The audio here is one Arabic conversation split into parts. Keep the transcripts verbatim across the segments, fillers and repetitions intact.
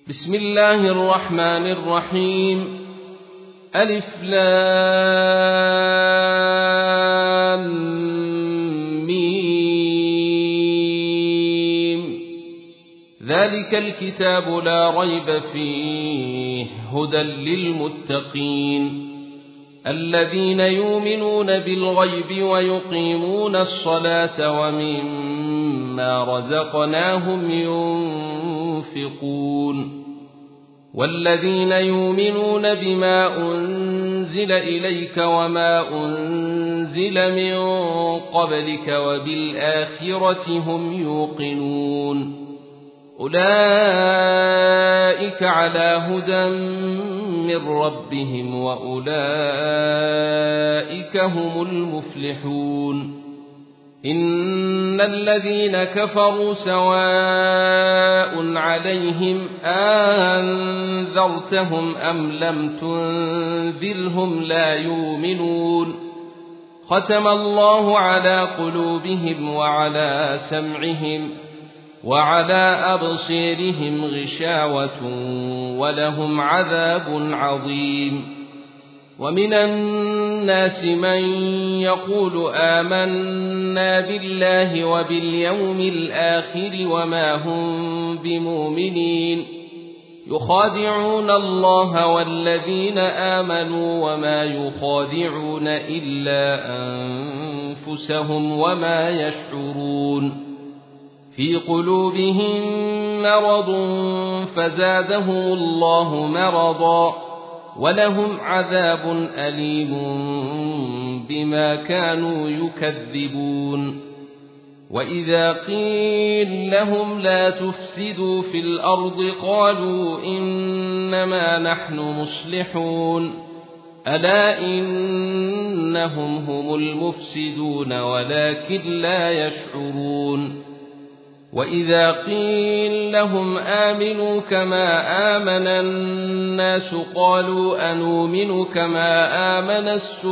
بسم الله الرحمن الرحيم. ألف لام ميم. ذلك الكتاب لا ريب فيه هدى للمتقين الذين يؤمنون بالغيب ويقيمون الصلاة ومما رزقناهم ينفقون والذين يؤمنون بما أنزل إليك وما أنزل من قبلك وبالآخرة هم يوقنون أولئك على هدى من ربهم وأولئك هم المفلحون. إن الذين كفروا سواء عليهم أنذرتهم أم لم تنذرهم لا يؤمنون. ختم الله على قلوبهم وعلى سمعهم وعلى أبصيرهم غشاوة ولهم عذاب عظيم. ومن الناس من يقول آمنا بالله وباليوم الآخر وما هم بمؤمنين يخادعون الله والذين آمنوا وما يخادعون إلا أنفسهم وما يشعرون. في قلوبهم مرض فزادهم الله مرضا ولهم عذاب أليم بما كانوا يكذبون. وإذا قيل لهم لا تفسدوا في الأرض قالوا إنما نحن مصلحون ألا إنهم هم المفسدون ولكن لا يشعرون. وإذا قيل لهم آمنوا كما آمن الناس قالوا أنؤمن كما آمن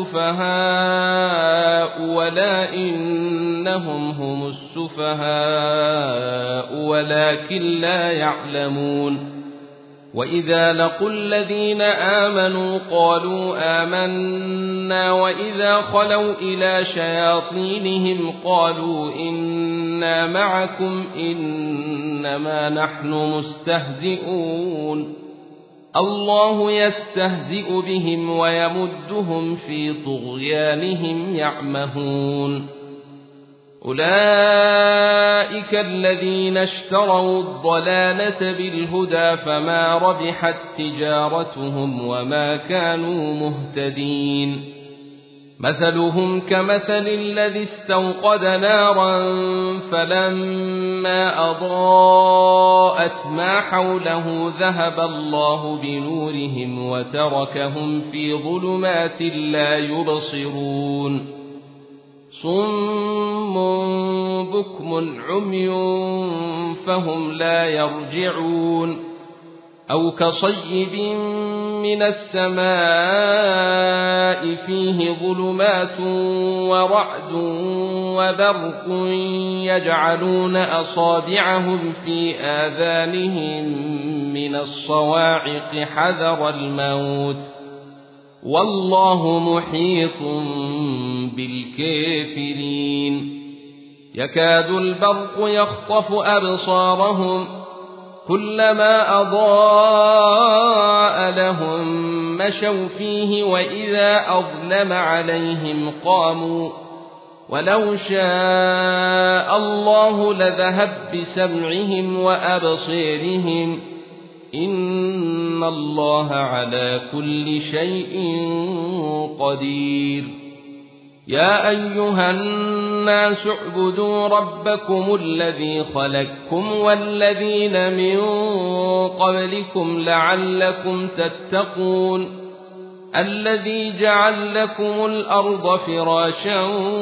السفهاء ولا إنهم هم السفهاء ولكن لا يعلمون. وإذا لقوا الذين آمنوا قالوا آمنا وإذا خلوا إلى شياطينهم قالوا إنا معكم إنما نحن مستهزئون. الله يستهزئ بهم ويمدهم في طغيانهم يعمهون. أولئك الذين اشتروا الضلالة بالهدى فما ربحت تجارتهم وما كانوا مهتدين. مثلهم كمثل الذي استوقد نارا فلما أضاءت ما حوله ذهب الله بنورهم وتركهم في ظلمات لا يبصرون. صم بكم عمي فهم لا يرجعون. أو كصيب من السماء فيه ظلمات ورعد وبرق يجعلون أصابعهم في آذانهم من الصواعق حذر الموت والله محيط بالكافرين. يكاد البرق يخطف أبصارهم كلما أضاء لهم مشوا فيه وإذا أظلم عليهم قاموا ولو شاء الله لذهب بسمعهم وأبصيرهم إن الله على كل شيء قدير. يا أيها الناس اعبدوا ربكم الذي خلقكم والذين من قبلكم لعلكم تتقون الذي جعل لكم الأرض فراشا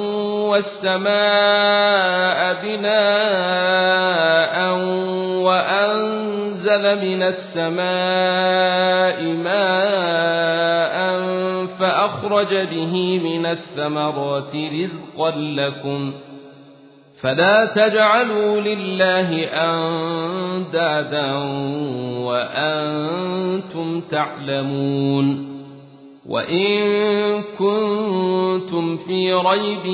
والسماء بناء وأنزل من السماء ماء فأخرج به من الثمرات رزقا لكم فلا تجعلوا لله أندادا وأنتم تعلمون. وإن كنتم في ريب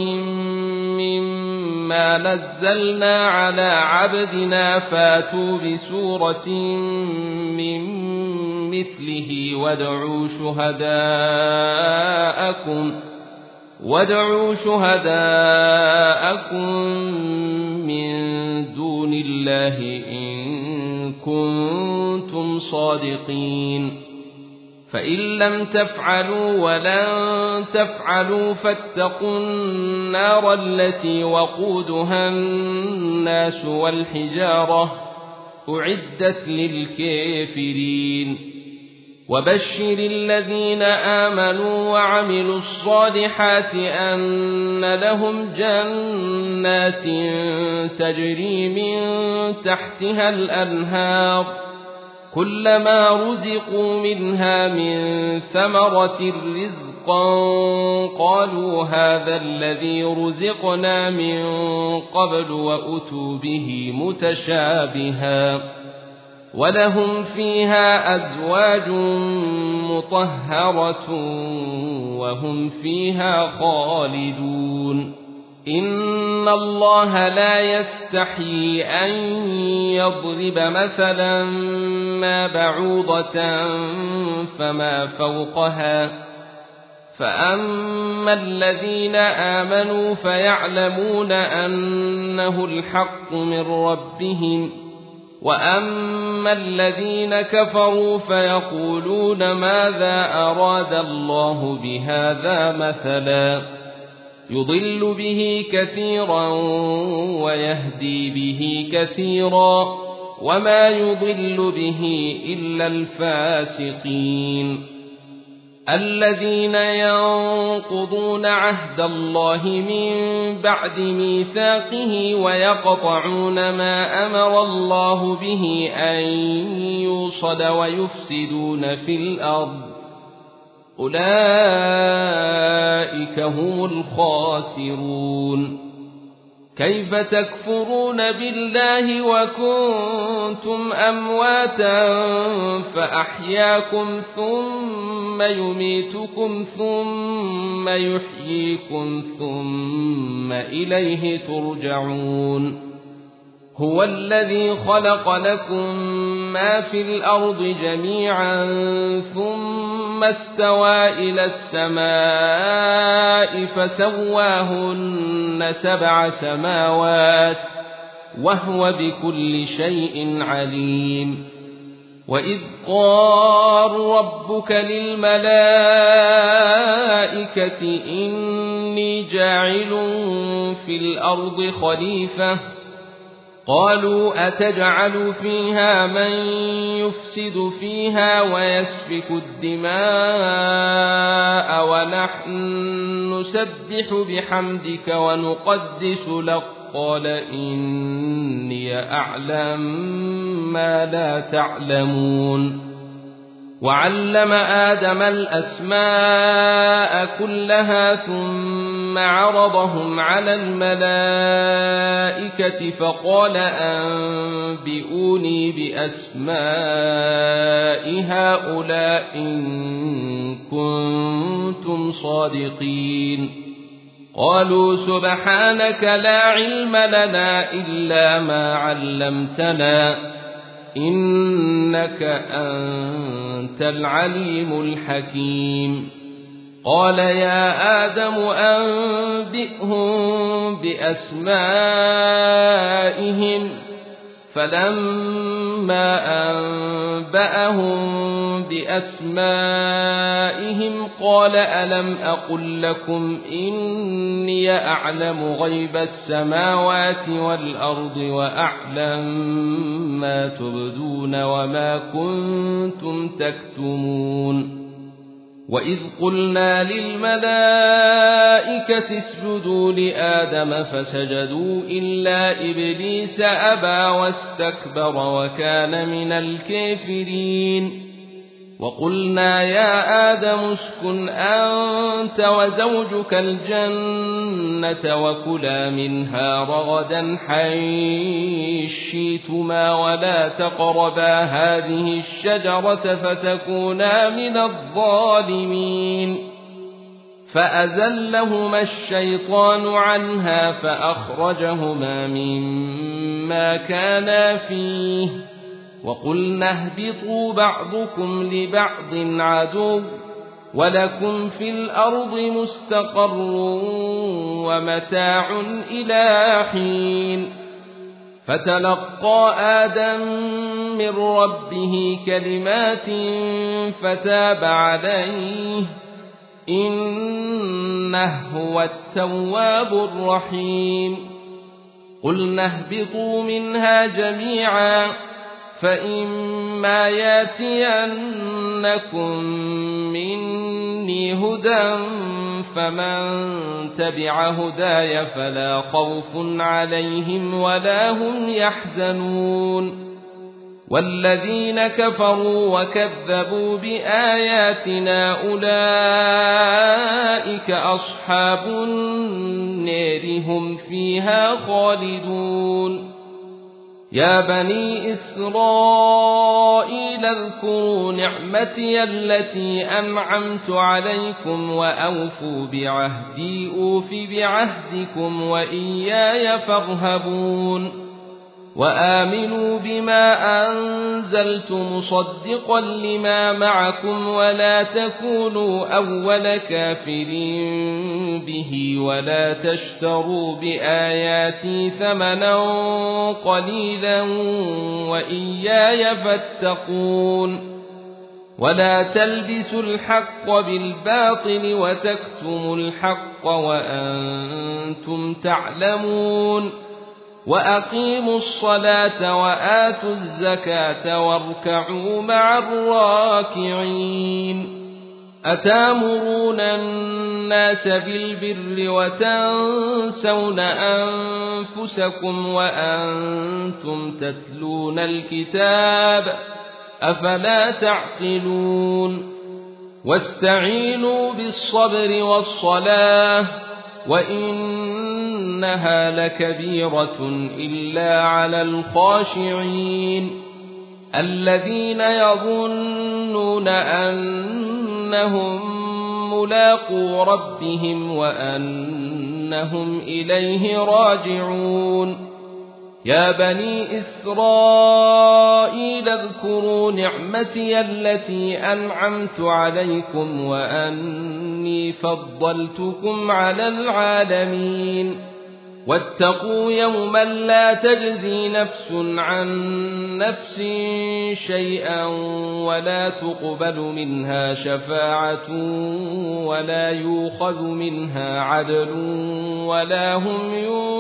مما نزلنا على عبدنا فاتوا بسورة من مثله وادعوا شهداءكم وادعوا شهداءكم من دون الله إن كنتم صادقين. فإن لم تفعلوا ولن تفعلوا فاتقوا النار التي وقودها الناس والحجارة أعدت للكافرين. وبشر الذين آمنوا وعملوا الصالحات أن لهم جنات تجري من تحتها الأنهار كلما رزقوا منها من ثمرة رزقا قالوا هذا الذي رزقنا من قبل وأتوا به متشابها ولهم فيها أزواج مطهرة وهم فيها خالدون. إن الله لا يستحيي أن يضرب مثلا ما بعوضة فما فوقها فأما الذين آمنوا فيعلمون أنه الحق من ربهم وأما الذين كفروا فيقولون ماذا أراد الله بهذا مثلا يضل به كثيرا ويهدي به كثيرا وما يضل به إلا الفاسقين الذين ينقضون عهد الله من بعد ميثاقه ويقطعون ما أمر الله به أن يوصل ويفسدون في الأرض أولئك هم الخاسرون. كيف تكفرون بالله وكنتم أمواتا فأحياكم ثم يميتكم ثم يحييكم ثم إليه ترجعون. هو الذي خلق لكم ما في الأرض جميعا ثم استوى إلى السماء فسواهن سبع سماوات وهو بكل شيء عليم. وإذ قال ربك للملائكة إني جاعل في الأرض خليفة قالوا أتجعل فيها من يفسد فيها ويسفك الدماء ونحن نسبح بحمدك ونقدس لك قال إني أعلم ما لا تعلمون. وعلم آدم الأسماء كلها ثم عرضهم على الملائكة فقال أنبئوني بأسماء هؤلاء إن كنتم صادقين. قالوا سبحانك لا علم لنا إلا ما علمتنا إنك أنت العليم الحكيم. قال يا آدم أنبئهم بأسمائهم فلما أنبأهم بأسمائهم قال ألم أقل لكم إني أعلم غيب السماوات والأرض وأعلم ما تبدون وما كنتم تكتمون. وإذ قلنا للملائكة اسجدوا لآدم فسجدوا إلا إبليس أبى واستكبر وكان من الكافرين. وقلنا يا آدم اسكن أنت وزوجك الجنة وكلا منها رغدا حيث شئتما ولا تقربا هذه الشجرة فتكونا من الظالمين فأزلهما الشيطان عنها فأخرجهما مما كانا فيه وقلنا اهبطوا بعضكم لبعض عدو ولكم في الأرض مستقر ومتاع إلى حين فتلقى آدم من ربه كلمات فتاب عليه إنه هو التواب الرحيم قلنا اهبطوا منها جميعا فإما ياتينكم مني هدى فمن تبع هداي فلا خوف عليهم ولا هم يحزنون والذين كفروا وكذبوا بآياتنا أولئك أصحاب النار هم فيها خالدون يا بني إسرائيل اذكروا نعمتي التي أنعمت عليكم وأوفوا بعهدي أوف بعهدكم وإياي فارهبون وآمنوا بما أنزلت مصدقا لما معكم ولا تكونوا أول كافر به ولا تشتروا بآياتي ثمنا قليلا وإياي فاتقون ولا تلبسوا الحق بالباطل وتكتموا الحق وأنتم تعلمون وأقيموا الصلاة وآتوا الزكاة واركعوا مع الراكعين أتامرون الناس بالبر وتنسون أنفسكم وأنتم تتلون الكتاب أفلا تعقلون واستعينوا بالصبر والصلاة وإنها لكبيرة إلا على الخاشعين الذين يظنون أنهم ملاقو ربهم وأنهم إليه راجعون يا بني إسرائيل اذكروا نعمتي التي أنعمت عليكم وأني فضلتكم على العالمين واتقوا يوما لا تجزي نفس عن نفس شيئا ولا تقبل منها شفاعة ولا يؤخذ منها عدل ولا هم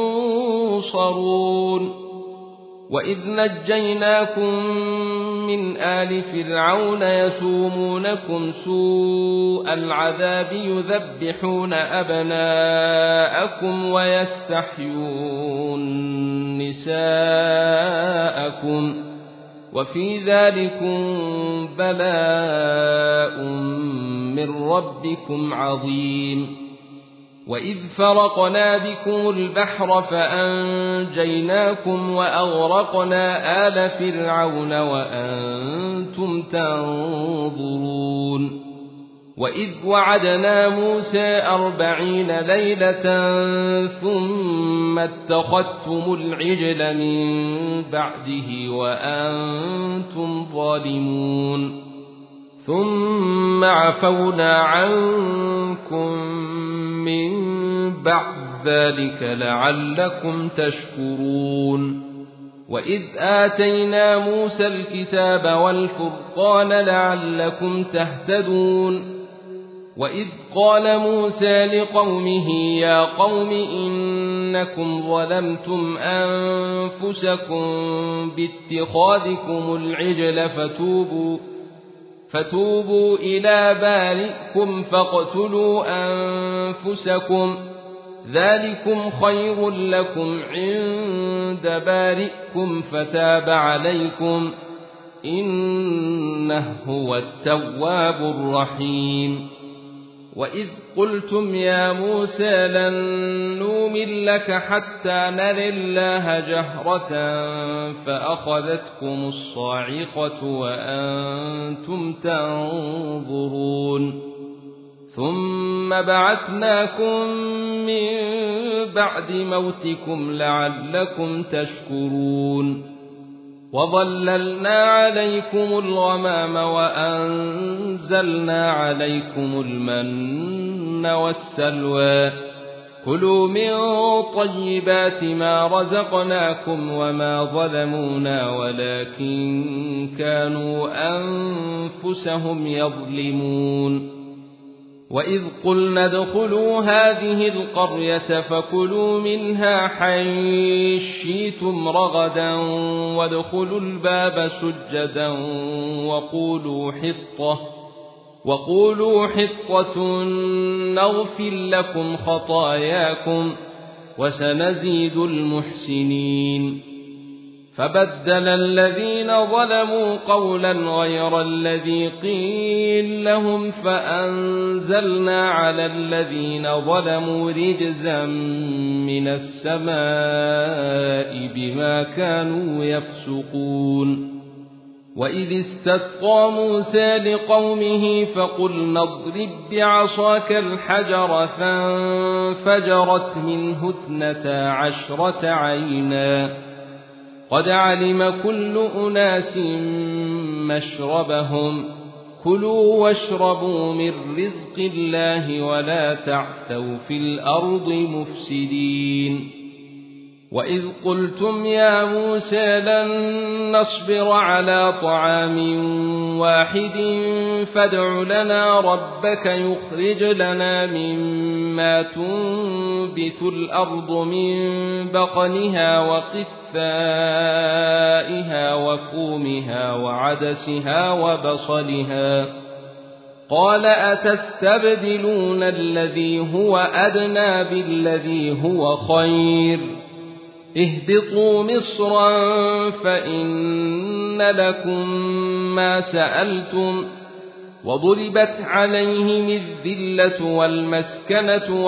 ينصرون وإذ نجيناكم من آل فرعون يسومونكم سوء العذاب يذبحون أبناءكم ويستحيون نساءكم وفي ذلكم بلاء من ربكم عظيم وإذ فرقنا بكم البحر فأنجيناكم وأغرقنا آل فرعون وأنتم تنظرون وإذ وعدنا موسى أربعين ليلة ثم اتخذتم العجل من بعده وأنتم ظالمون ثم عفونا عنكم من بعد ذلك لعلكم تشكرون وإذ آتينا موسى الكتاب والفرقان لعلكم تهتدون وإذ قال موسى لقومه يا قوم إنكم ظلمتم أنفسكم باتخاذكم العجل فتوبوا فتوبوا إلى بارئكم فاقتلوا أنفسكم ذلكم خير لكم عند بارئكم فتاب عليكم إنه إنه هو التواب الرحيم وإذ قلتم يا موسى لن نؤمن لك حتى نرى الله جهرة فأخذتكم الصاعقة وأنتم تنظرون ثم بعثناكم من بعد موتكم لعلكم تشكرون وظللنا عليكم الغمام وأنزلنا عليكم المن والسلوى كلوا من طيبات ما رزقناكم وما ظلمونا ولكن كانوا أنفسهم يظلمون وإذ قلنا ادخلوا هذه القرية فكلوا منها حيث شئتم رغدا وادخلوا الباب سجدا وقولوا حطة وقولوا حطة نغفر لكم خطاياكم وسنزيد المحسنين فبدل الذين ظلموا قولا غير الذي قيل لهم فأنزلنا على الذين ظلموا رجزا من السماء بما كانوا يفسقون وإذ استسقى موسى لقومه فقلنا اضرب بعصاك الحجر فانفجرت منه اثنتا عشرة عينا قد علم كل أناس مشربهم كلوا واشربوا من رزق الله ولا تعثوا في الأرض مفسدين وإذ قلتم يا موسى لن نصبر على طعام واحد فادع لنا ربك يخرج لنا مما تنبت الأرض من بقلها وقثائها وفومها وعدسها وبصلها قال أتستبدلون الذي هو أدنى بالذي هو خير اهبطوا مصرا فإن لكم ما سألتم وضربت عليهم الذلة والمسكنة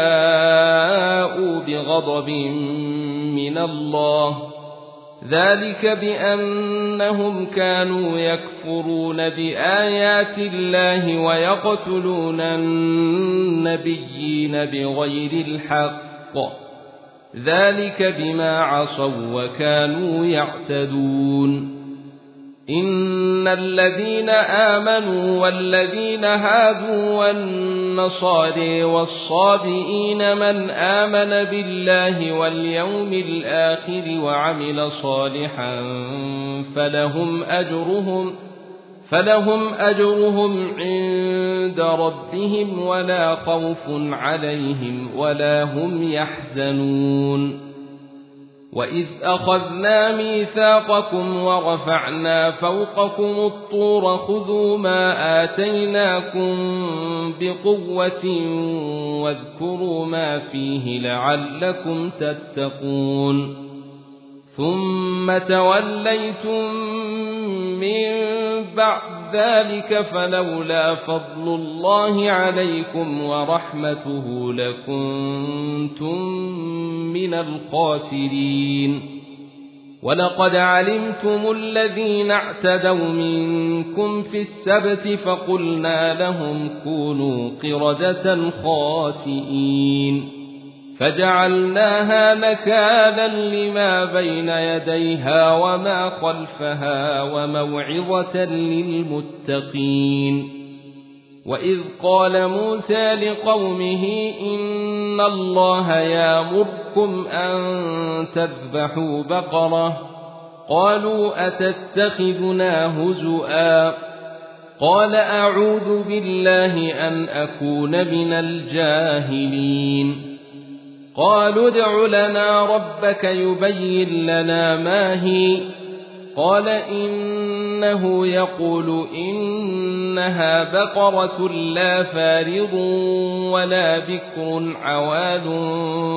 وباءوا بغضب من الله ذلك بأنهم كانوا يكفرون بآيات الله ويقتلون النبيين بغير الحق ذلك بما عصوا وكانوا يعتدون إن الذين آمنوا والذين هادوا والنصارى والصابئين من آمن بالله واليوم الآخر وعمل صالحا فلهم أجرهم فلهم أجرهم عند ربهم ولا خوف عليهم ولا هم يحزنون وإذ أخذنا ميثاقكم ورفعنا فوقكم الطور خذوا ما آتيناكم بقوة واذكروا ما فيه لعلكم تتقون ثم توليتم من بعد ذلك فلولا فضل الله عليكم ورحمته لكنتم من الخاسرين ولقد علمتم الذين اعتدوا منكم في السبت فقلنا لهم كونوا قردة خاسئين فجعلناها نكالا لما بين يديها وما خلفها وموعظة للمتقين وإذ قال موسى لقومه إن الله يأمركم أن تذبحوا بقرة قالوا أتتخذنا هزؤا قال أعوذ بالله أن أكون من الجاهلين قالوا ادع لنا ربك يبين لنا ما هي قال إنه يقول إنها بقرة لا فارض ولا بكر عواد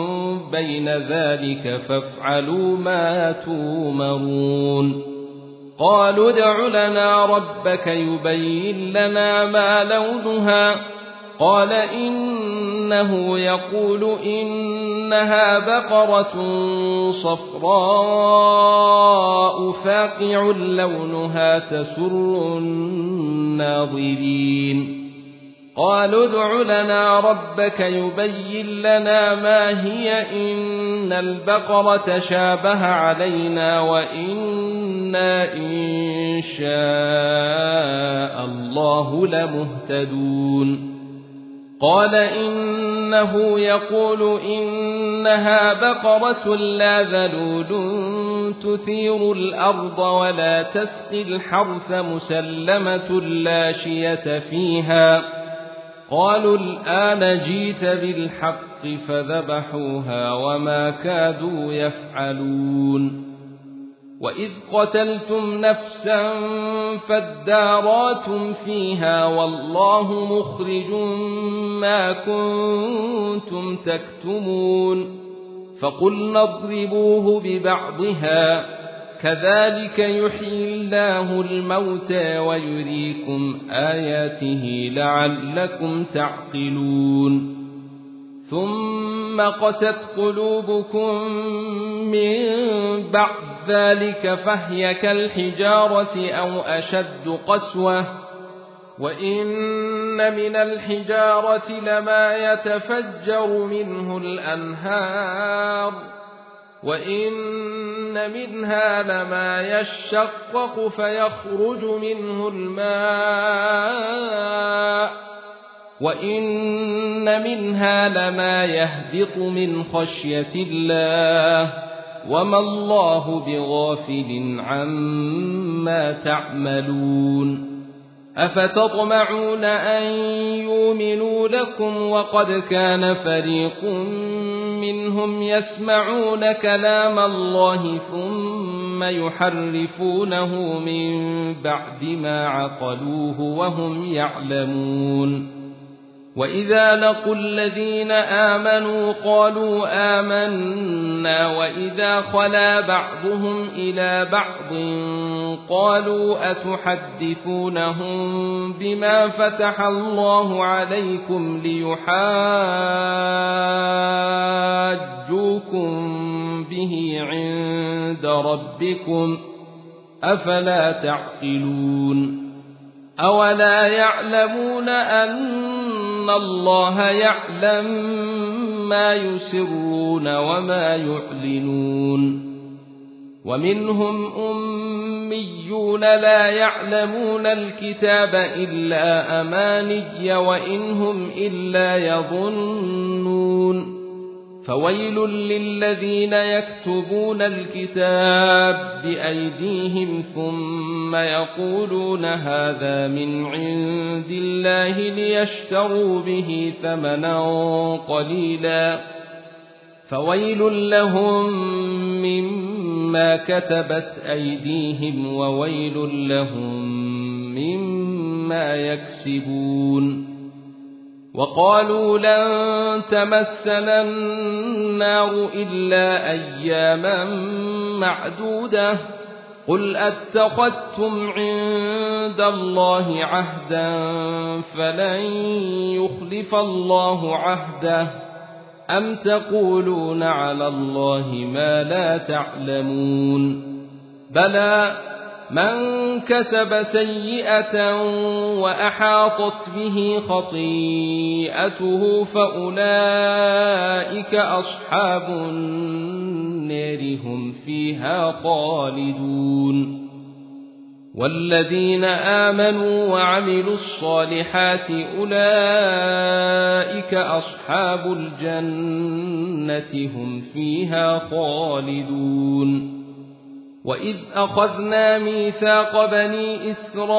بين ذلك فافعلوا ما تؤمرون قالوا ادع لنا ربك يبين لنا ما لونها قال إنه يقول إنها بقرة صفراء فاقع لونها تسر الناظرين قالوا ادع لنا ربك يبين لنا ما هي إن البقرة شابه علينا وإنا إن شاء الله لمهتدون قال إنه يقول إنها بقرة لا ذلول تثير الأرض ولا تسقي الحرث مسلمة لا شية فيها قالوا الآن جيت بالحق فذبحوها وما كادوا يفعلون وإذ قتلتم نفسا فادارأتم فيها والله مخرج ما كنتم تكتمون فقلنا اضربوه ببعضها كذلك يحيي الله الموتى ويريكم آياته لعلكم تعقلون ثم قست قلوبكم من بعد ذلك فهي كالحجارة أو أشد قسوة وإن من الحجارة لما يتفجر منه الأنهار وإن منها لما يشقق فيخرج منه الماء وإن منها لما يهبط من خشية الله وما الله بغافل عما تعملون أفتطمعون أن يؤمنوا لكم وقد كان فريق منهم يسمعون كلام الله ثم يحرفونه من بعد ما عقلوه وهم يعلمون وإذا لقوا الذين آمنوا قالوا آمنا وإذا خلا بعضهم إلى بعض قالوا أتحدثونهم بما فتح الله عليكم ليحاجوكم به عند ربكم أفلا تعقلون أولا يعلمون أن الله يعلم ما يسرون وما يعلنون ومنهم أميون لا يعلمون الكتاب إلا أماني وإنهم إلا يظنون فويل للذين يكتبون الكتاب بأيديهم ثم يقولون هذا من عند الله ليشتروا به ثمنا قليلا فويل لهم مما كتبت أيديهم وويل لهم مما يكسبون وقالوا لن تمسنا النار إلا أياما معدودة قل أتخذتم عند الله عهدا فلن يخلف الله عهده أم تقولون على الله ما لا تعلمون بلى من كسب سيئة وأحاطت به خطيئته فأولئك أصحاب النار هم فيها خالدون والذين آمنوا وعملوا الصالحات أولئك أصحاب الجنة هم فيها خالدون وإذ أخذنا ميثاق بني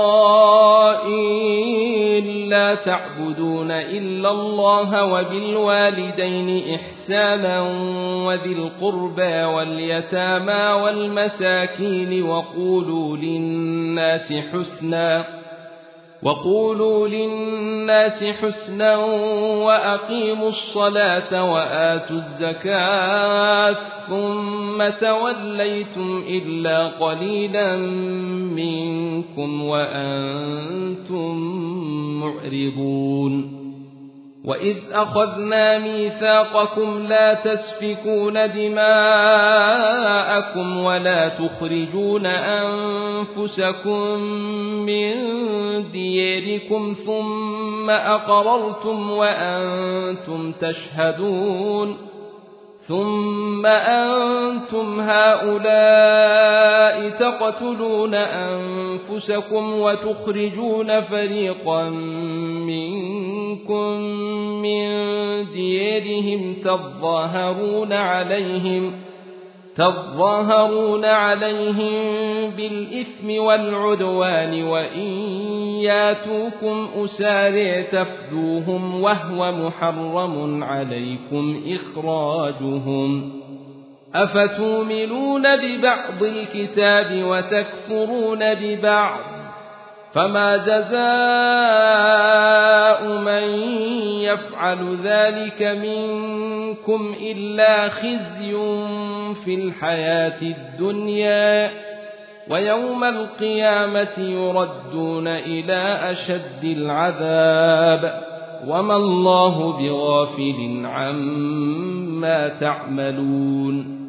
إسرائيل لا تعبدون إلا الله وبالوالدين إحسانا وذي القربى واليتامى والمساكين وقولوا للناس حسنا وقولوا للناس حسنا وأقيموا الصلاة وآتوا الزكاة ثم توليتم إلا قليلا منكم وأنتم معرضون وإذ أخذنا ميثاقكم لا تسفكون دماءكم ولا تخرجون أنفسكم من دياركم ثم أقررتم وأنتم تشهدون ثم أنتم هؤلاء تقتلون أنفسكم وتخرجون فريقا منكم من ديارهم تظاهرون عليهم تظاهرون عليهم بالإثم والعدوان وإن ياتوكم أسارى تفدوهم وهو محرم عليكم إخراجهم أفتؤمنون ببعض الكتاب وتكفرون ببعض فما جزاء من يفعل ذلك منكم إلا خزي في الحياة الدنيا ويوم القيامة يردون إلى أشد العذاب وما الله بغافل عما تعملون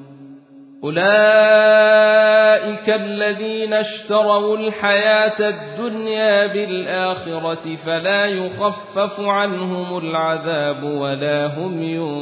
أولئك الذين اشتروا الحياة الدنيا بالآخرة فلا يخفف عنهم العذاب ولا هم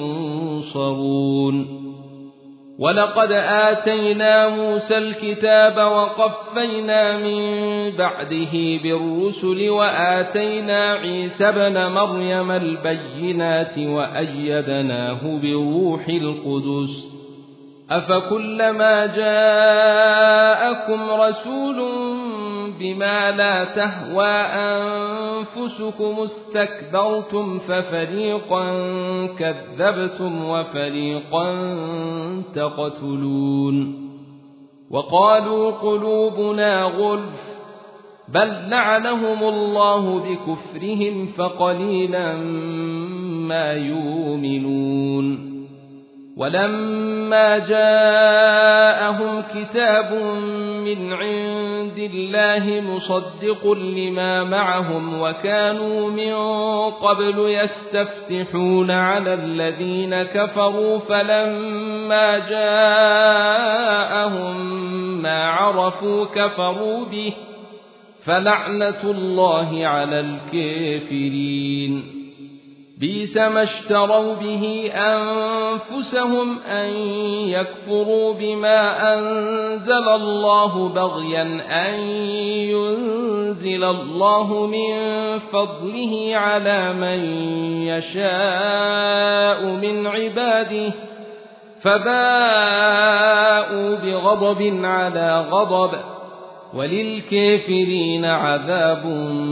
ينصرون ولقد آتينا موسى الكتاب وقفينا من بعده بالرسل وآتينا عيسى ابن مريم البينات وأيدناه بروح القدس أفكلما جاءكم رسول بما لا تهوى أنفسكم استكبرتم ففريقا كذبتم وفريقا تقتلون وقالوا قلوبنا غلف بل لعنهم الله بكفرهم فقليلا ما يؤمنون ولما جاءهم كتاب من عند الله مصدق لما معهم وكانوا من قبل يستفتحون على الذين كفروا فلما جاءهم ما عرفوا كفروا به فلعنة الله على الكافرين بئس ما اشتروا به أنفسهم أن يكفروا بما أنزل الله بغيا أن ينزل الله من فضله على من يشاء من عباده فباءوا بغضب على غضب وللكافرين عذاب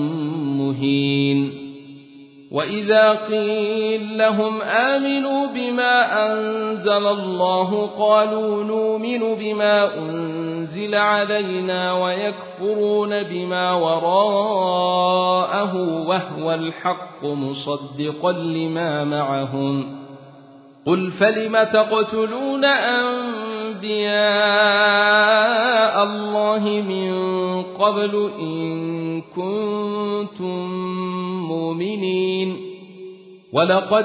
مهين وإذا قيل لهم آمنوا بما أنزل الله قالوا نؤمن بما أنزل علينا ويكفرون بما وراءه وهو الحق مصدقا لما معهم قل فلم تقتلون أنبياء الله من قبل إن كنتم مؤمنين ولقد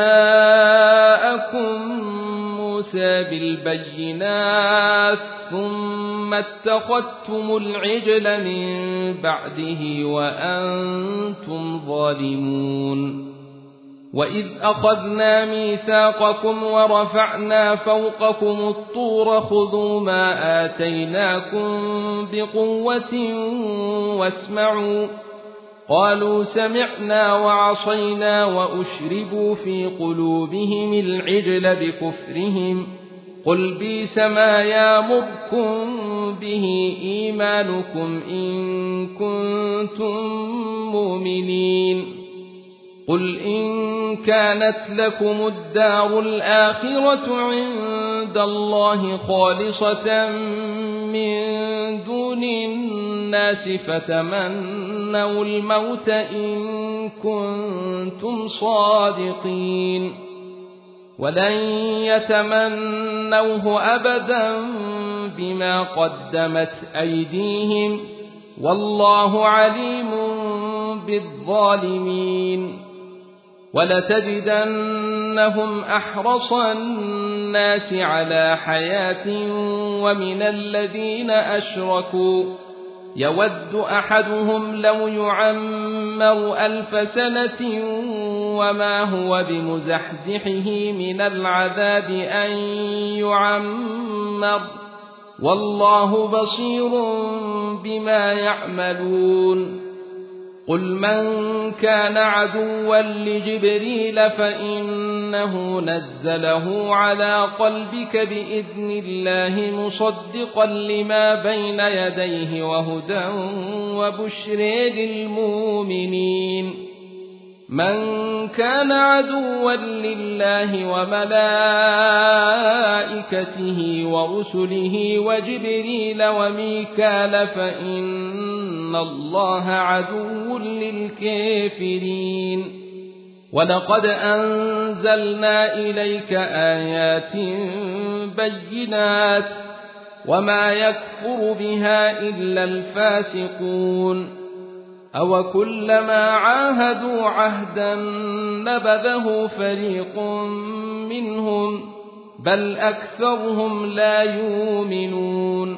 جاءكم موسى بالبينات ثم اتخذتم العجل من بعده وأنتم ظالمون وإذ أخذنا ميثاقكم ورفعنا فوقكم الطور خذوا ما آتيناكم بقوة واسمعوا قالوا سمعنا وعصينا وأشربوا في قلوبهم العجل بكفرهم قل بئس ما يأمركم به إيمانكم إن كنتم مؤمنين قل إن كانت لكم الدار الآخرة عند الله خالصة من دون الناس الناس فتمنوا الموت إن كنتم صادقين ولن يتمنوه أبدا بما قدمت أيديهم والله عليم بالظالمين ولتجدنهم أحرص الناس على حياة ومن الذين أشركوا يود أحدهم لو يعمر ألف سنة وما هو بمزحزحه من العذاب أن يعمر والله بصير بما يعملون قل من كان عدوا لجبريل فإنه نزله على قلبك بإذن الله مصدقا لما بين يديه وهدى وبشر للمؤمنين من كان عدوا لله وملائكته ورسله وجبريل وميكال فإن الله عدو للكافرين ولقد أنزلنا إليك آيات بينات وما يكفر بها إلا الفاسقون أو كلما عاهدوا عهدا نبذه فريق منهم بل أكثرهم لا يؤمنون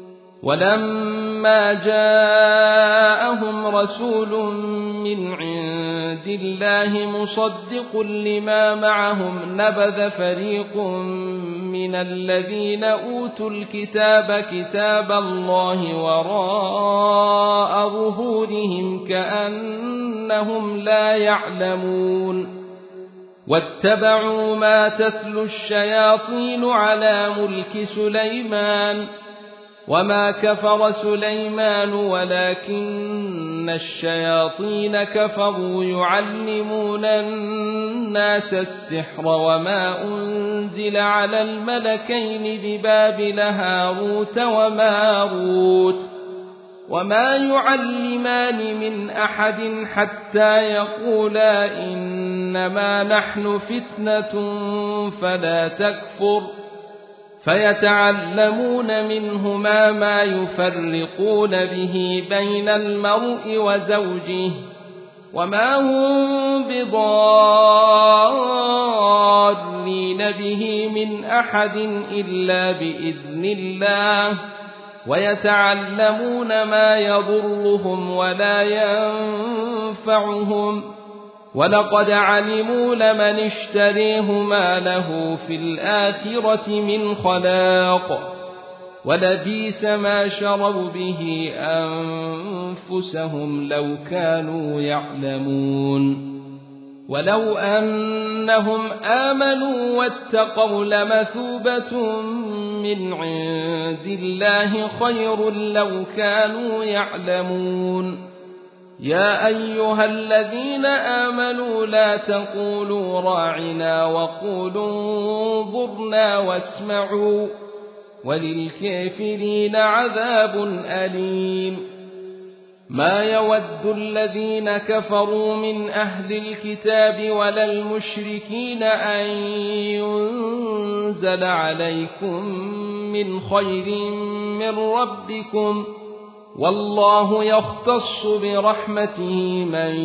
ولما جاءهم رسول من عند الله مصدق لما معهم نبذ فريق من الذين أوتوا الكتاب كتاب الله وراء ظهورهم كأنهم لا يعلمون واتبعوا ما تتلو الشياطين على ملك سليمان وما كفر سليمان ولكن الشياطين كفروا يعلمون الناس السحر وما أنزل على الملكين ببابل هاروت وماروت وما يعلمان من أحد حتى يقولا إنما نحن فتنة فلا تكفر فيتعلمون منهما ما يفرقون به بين المرء وزوجه وما هم بضارين به من أحد إلا بإذن الله ويتعلمون ما يضرهم ولا ينفعهم ولقد علموا لمن اشتريه ما له في الآخرة من خلاق ولبئس ما شروا به أنفسهم لو كانوا يعلمون ولو أنهم آمنوا واتقوا لمثوبة من عند الله خير لو كانوا يعلمون يا أيها الذين آمنوا لا تقولوا راعنا وقولوا انظرنا واسمعوا وللكافرين عذاب أليم ما يود الذين كفروا من أهل الكتاب ولا المشركين أن ينزل عليكم من خير من ربكم والله يختص برحمته من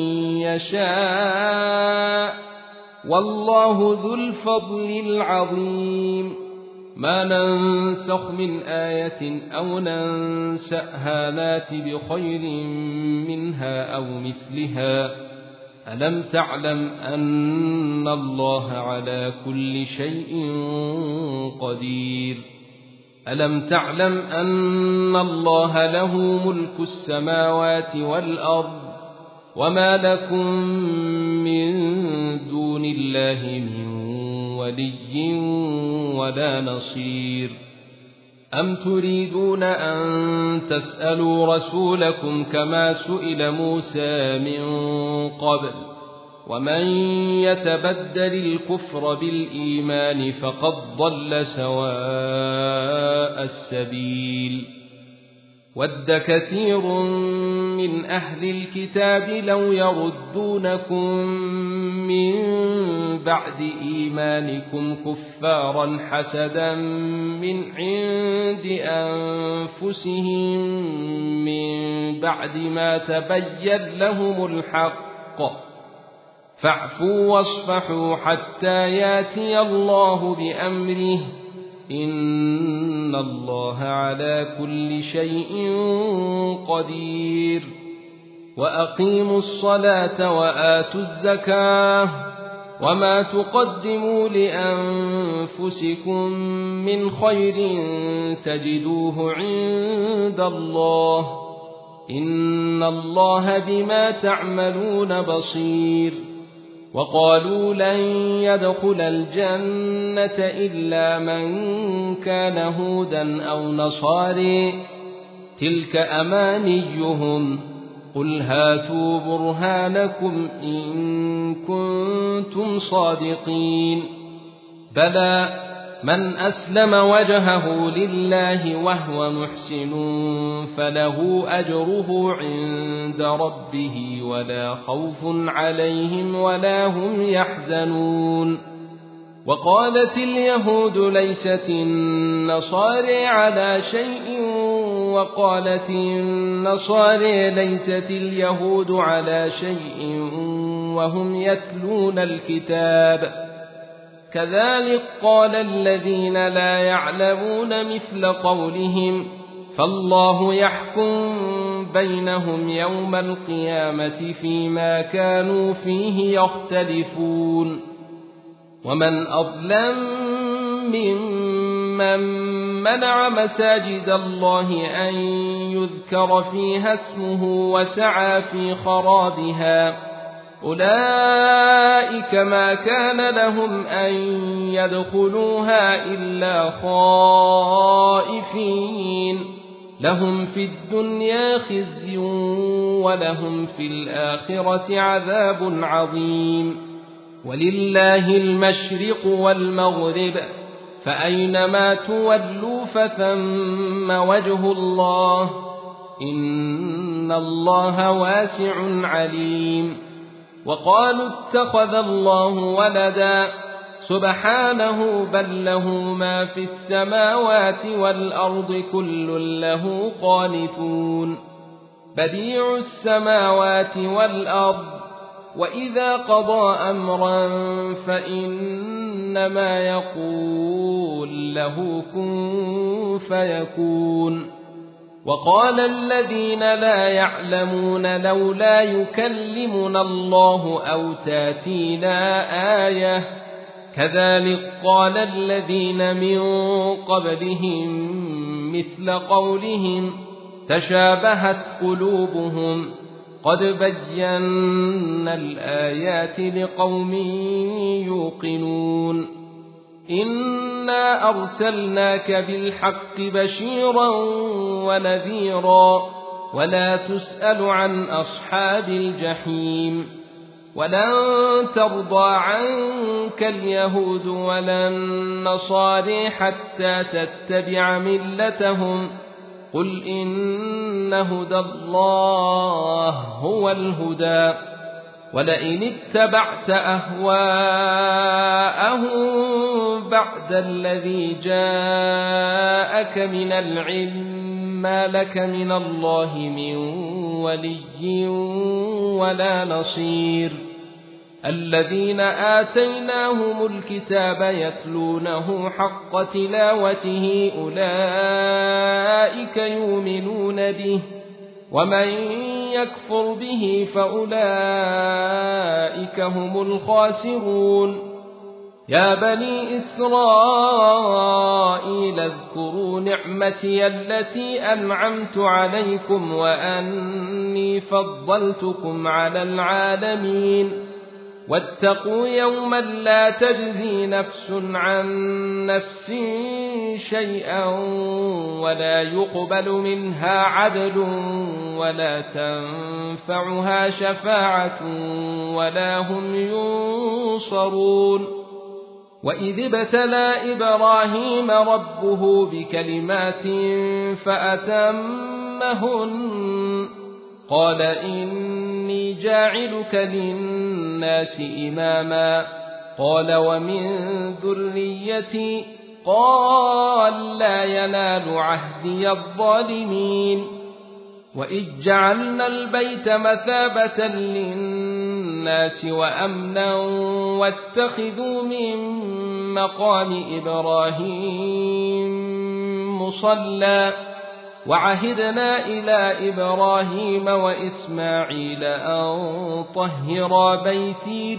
يشاء والله ذو الفضل العظيم ما ننسخ من آية أو ننسأها نات بخير منها أو مثلها ألم تعلم أن الله على كل شيء قدير ألم تعلم أن الله له ملك السماوات والأرض وما لكم من دون الله من ولي ولا نصير أم تريدون أن تسألوا رسولكم كما سئل موسى من قبل ومن يتبدل الكفر بالإيمان فقد ضل سواء السبيل ود كثير من أهل الكتاب لو يردونكم من بعد إيمانكم كفارا حسدا من عند أنفسهم من بعد ما تبين لهم الحق فاعفوا واصفحوا حتى ياتي الله بأمره إن الله على كل شيء قدير وأقيموا الصلاة وآتوا الزكاة وما تقدموا لأنفسكم من خير تجدوه عند الله إن الله بما تعملون بصير وقالوا لن يدخل الجنة إلا من كان هودا أو نصاري تلك أمانيهم قل هاتوا برهانكم إن كنتم صادقين بلى من أسلم وجهه لله وهو محسن فله أجره عند ربه ولا خوف عليهم ولا هم يحزنون وقالت اليهود ليست النصارى على شيء وقالت النصارى ليست اليهود على شيء وهم يتلون الكتاب كذلك قال الذين لا يعلمون مثل قولهم فالله يحكم بينهم يوم القيامة فيما كانوا فيه يختلفون ومن أظلم ممن منع مساجد الله أن يذكر فيها اسمه وسعى في خرابها أولئك ما كان لهم أن يدخلوها إلا خائفين لهم في الدنيا خزي ولهم في الآخرة عذاب عظيم ولله المشرق والمغرب فأينما تولوا فثم وجه الله إن الله واسع عليم وقالوا اتخذ الله ولدا سبحانه بل له ما في السماوات والأرض كل له قانتون بديع السماوات والأرض وإذا قضى أمرا فإنما يقول له كن فيكون وقال الذين لا يعلمون لولا يكلمنا الله أو تاتينا آية كذلك قال الذين من قبلهم مثل قولهم تشابهت قلوبهم قد بينا الآيات لقوم يوقنون إنا أرسلناك بالحق بشيرا ونذيرا ولا تسأل عن أصحاب الجحيم ولن ترضى عنك اليهود ولا النصارى حتى تتبع ملتهم قل إن هدى الله هو الهدى ولئن اتبعت أهواءهم بعد الذي جاءك من العلم ما لك من الله من ولي ولا نصير الذين آتيناهم الكتاب يتلونه حق تلاوته أولئك يؤمنون به ومن يكفر به فأولئك هم الخاسرون يا بني إسرائيل اذكروا نعمتي التي أنعمت عليكم وأني فضلتكم على العالمين واتقوا يوما لا تجزي نفس عن نفس شيئا ولا يقبل منها عدل ولا تنفعها شفاعة ولا هم ينصرون وإذ ابتلى إبراهيم ربه بكلمات فأتمهن أمهن قال إني جاعلك للناس إماما قال ومن ذريتي قال لا ينال عهدي الظالمين وإذ جعلنا البيت مثابة للناس وأمنا واتخذوا من مقام إبراهيم مصلى وعهدنا إلى إبراهيم وإسماعيل أن طهرا بيتي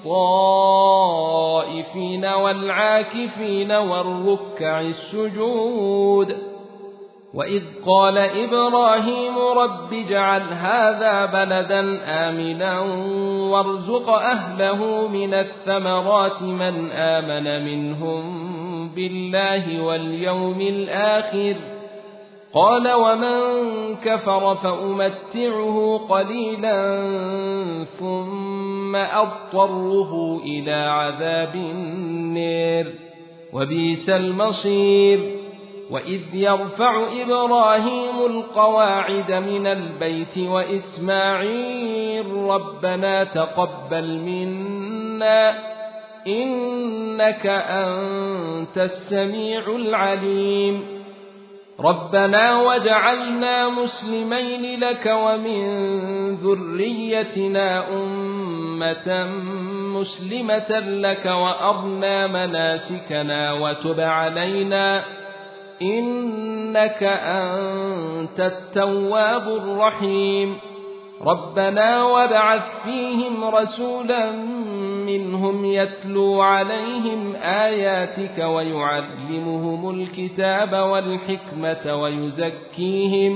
للطائفين والعاكفين والركع السجود وإذ قال إبراهيم رب اجعل هذا بلدا آمنا وارزق أهله من الثمرات من آمن منهم بالله واليوم الآخر قال ومن كفر فأمتعه قليلا ثم أضطره إلى عذاب النار وبئس المصير وإذ يرفع إبراهيم القواعد من البيت وإسماعيل ربنا تقبل منا إنك أنت السميع العليم ربنا واجعلنا مسلمين لك ومن ذريتنا أمة مسلمة لك وأرنا مناسكنا وتب علينا إنك أنت التواب الرحيم ربنا وابعث فيهم رسولا منهم يتلو عليهم آياتك ويعلمهم الكتاب والحكمة ويزكيهم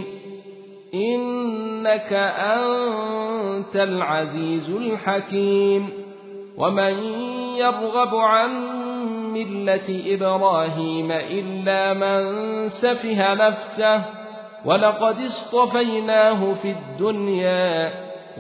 إنك أنت العزيز الحكيم ومن يرغب عن ملة إبراهيم إلا من سفه نفسه ولقد اصطفيناه في الدنيا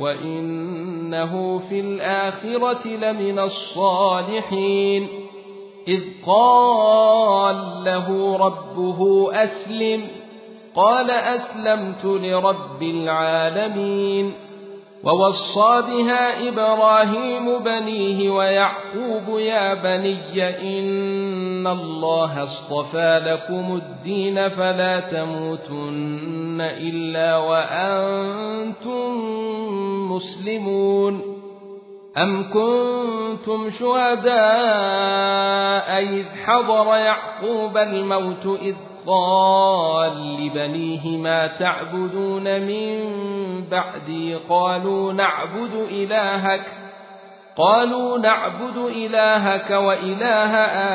وإنه في الآخرة لمن الصالحين إذ قال له ربه أسلم قال أسلمت لرب العالمين ووصى بها إبراهيم بنيه ويعقوب يا بني إن الله اصطفى لكم الدين فلا تموتن إلا وأنتم مسلمون أم كنتم شهداء إذ حضر يعقوب الموت إذ قال لبنيه ما تعبدون من بعدي قالوا نعبد إلهك قالوا نعبد إلهك وإله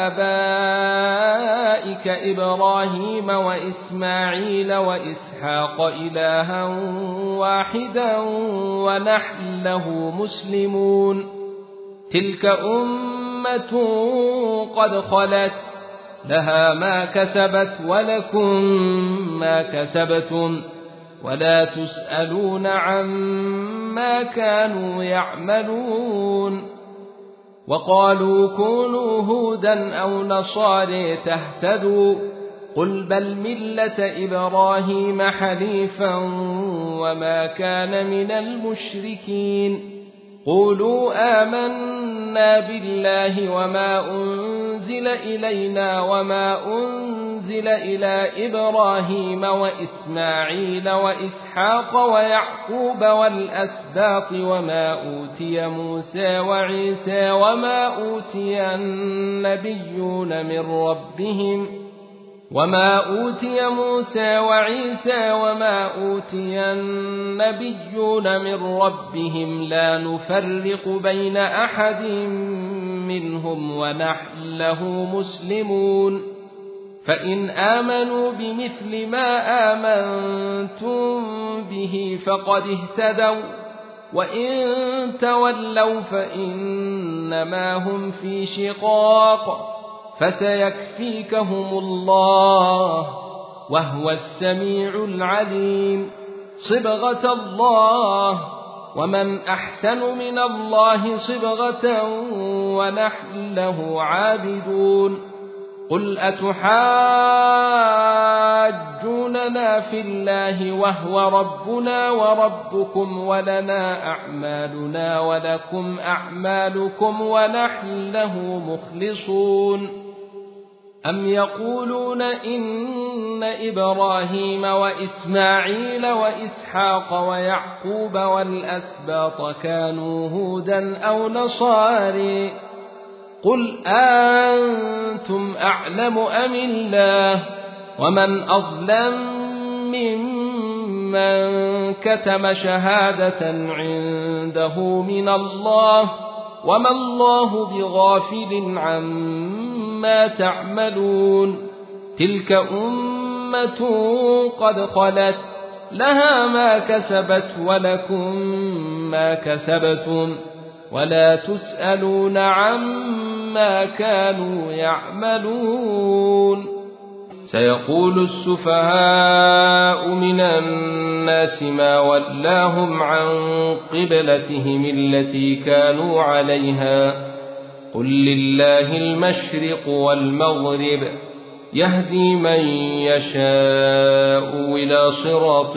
آبائك إبراهيم وإسماعيل وإسحاق إلها واحدا ونحن له مسلمون تلك أمة قد خلت لها ما كسبت ولكم ما كسبتم ولا تسألون عما كانوا يعملون وقالوا كونوا هودا أو نصارى تهتدوا قل بل ملة إبراهيم حنيفا وما كان من المشركين قولوا آمنا بالله وما أنزل إلينا وما أنزل إلى إبراهيم وإسماعيل وإسحاق ويعقوب والأسباط وما أوتي موسى وعيسى وما أوتي النبيون من ربهم وما أوتي موسى وعيسى وما أوتي النبيون من ربهم لا نفرق بين أحد منهم ونحن له مسلمون فإن آمنوا بمثل ما آمنتم به فقد اهتدوا وإن تولوا فإنما هم في شقاق فسيكفيكهم الله وهو السميع العليم صبغة الله ومن أحسن من الله صبغة ونحن له عابدون قل أتحاجوننا في الله وهو ربنا وربكم ولنا أعمالنا ولكم أعمالكم ونحن له مخلصون أم يقولون إن إبراهيم وإسماعيل وإسحاق ويعقوب والأسباط كانوا هودا أو نصاري قل أنتم أعلم أم الله ومن أظلم ممن كتم شهادة عنده من الله وما الله بغافل عما تعملون تلك أمة قد خلت لها ما كسبت ولكم ما كسبتم ولا تسألون عما كانوا يعملون سيقول السفهاء من الناس ما ولاهم عن قبلتهم التي كانوا عليها قل لله المشرق والمغرب يهدي من يشاء إلى صراط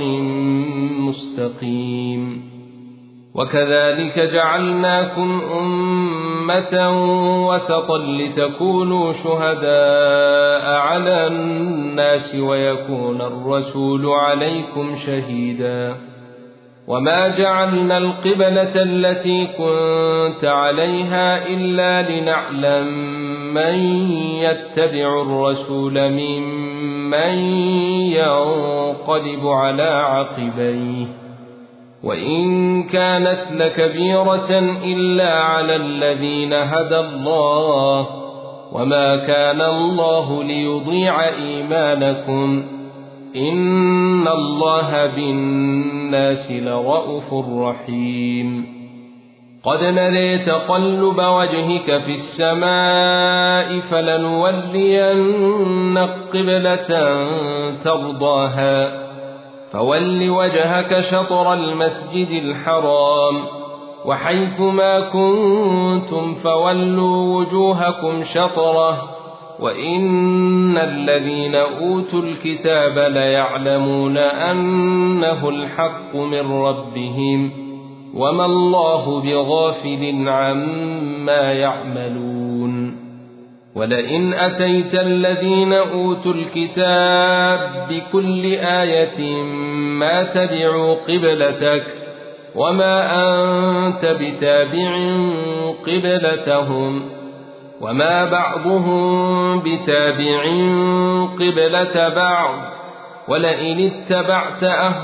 مستقيم وكذلك جعلناكم أمة وسطا لتكونوا شهداء على الناس ويكون الرسول عليكم شهيدا وما جعلنا القبلة التي كنت عليها إلا لنعلم من يتبع الرسول ممن ينقلب على عقبيه وإن كانت لكبيرة إلا على الذين هدى الله وما كان الله ليضيع إيمانكم إن الله بالناس لرءوف رحيم قد نري تقلب وجهك في السماء فلنولينك قبلة ترضاها فول وجهك شطر المسجد الحرام وحيث ما كنتم فولوا وجوهكم شطره وإن الذين أوتوا الكتاب ليعلمون أنه الحق من ربهم وما الله بغافل عما يعملون ولئن أتيت الذين أوتوا الكتاب بكل آية ما تبعوا قبلتك وما أنت بتابع قبلتهم وما بعضهم بتابع قبلة بعض ولئن اتبعت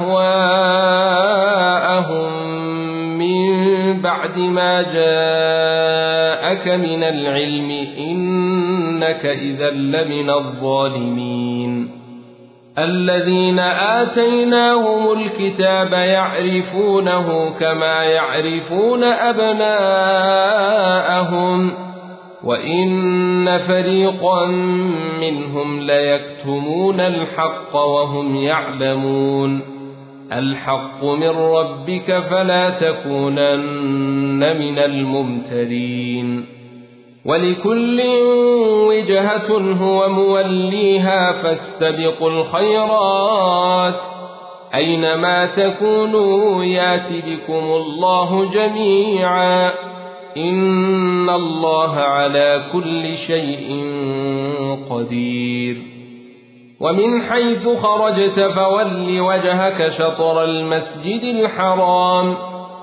أهواءهم من بعد ما جاءك من العلم إنك إذا لمن الظالمين الذين آتيناهم الكتاب يعرفونه كما يعرفون أبناءهم وإن فريقا منهم ليكتمون الحق وهم يعلمون الحق من ربك فلا تكونن من الممترين ولكل وجهة هو موليها فاستبقوا الخيرات أينما تكونوا يات بكم الله جميعا إن الله على كل شيء قدير ومن حيث خرجت فول وجهك شطر المسجد الحرام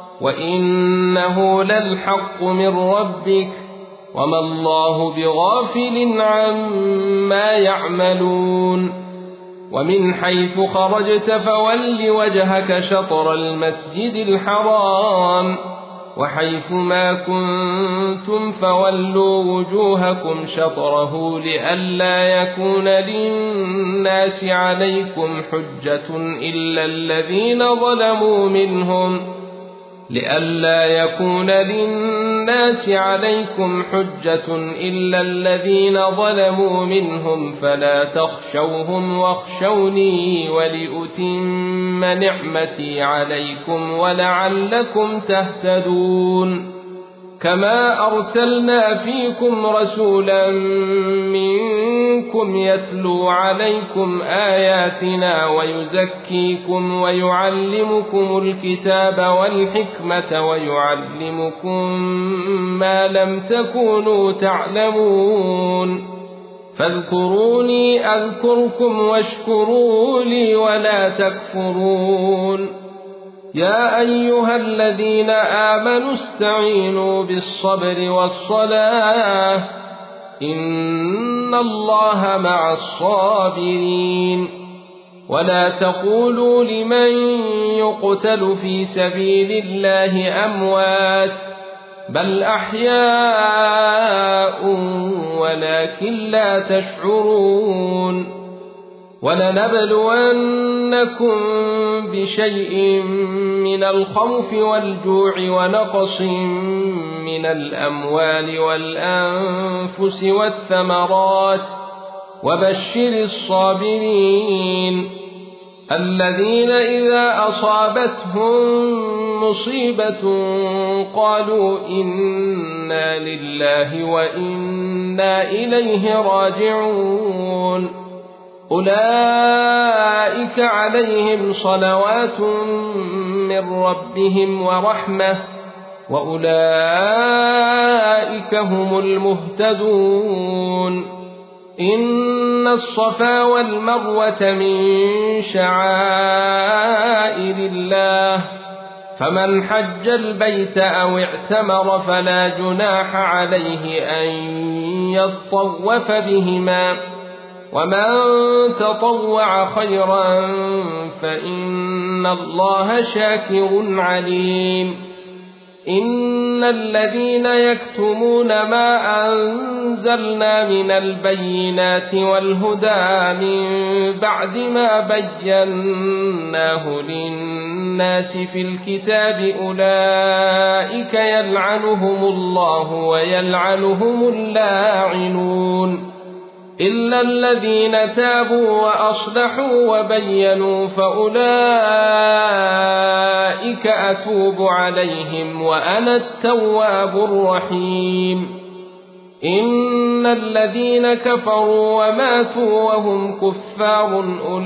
وإنه للحق من ربك وما الله بغافل عما يعملون ومن حيث خرجت فول وجهك شطر المسجد الحرام وحيث ما كنتم فولوا وجوهكم شطره لئلا يكون للناس عليكم حجة إلا الذين ظلموا منهم لئلا يكون للناس عليكم حجة إلا الذين ظلموا منهم فلا تخشوهم واخشوني ولأتم نعمتي عليكم ولعلكم تهتدون كما أرسلنا فيكم رسولا منكم يتلو عليكم آياتنا ويزكيكم ويعلمكم الكتاب والحكمة ويعلمكم ما لم تكونوا تعلمون فاذكروني أذكركم واشكروا لي ولا تكفرون يا أيها الذين آمنوا استعينوا بالصبر والصلاة إن الله مع الصابرين ولا تقولوا لمن يقتل في سبيل الله أموات بل أحياء ولكن لا تشعرون ولنبلونكم بشيء من الخوف والجوع ونقص من الأموال والأنفس والثمرات وبشر الصابرين الذين إذا أصابتهم مصيبة قالوا إنا لله وإنا إليه راجعون أولئك عليهم صلوات من ربهم ورحمة وأولئك هم المهتدون إن الصفا والمروة من شعائر الله فمن حج البيت أو اعتمر فلا جناح عليه أن يطوف بهما ومن تطوع خيرا فإن الله شاكر عليم إن الذين يكتمون ما أنزلنا من البينات والهدى من بعد ما بيناه للناس في الكتاب أولئك يلعنهم الله ويلعنهم اللاعنون إلا الذين تابوا وأصلحوا وبينوا فأولئك أتوب عليهم وأنا التواب الرحيم إن الذين كفروا وماتوا وهم كفار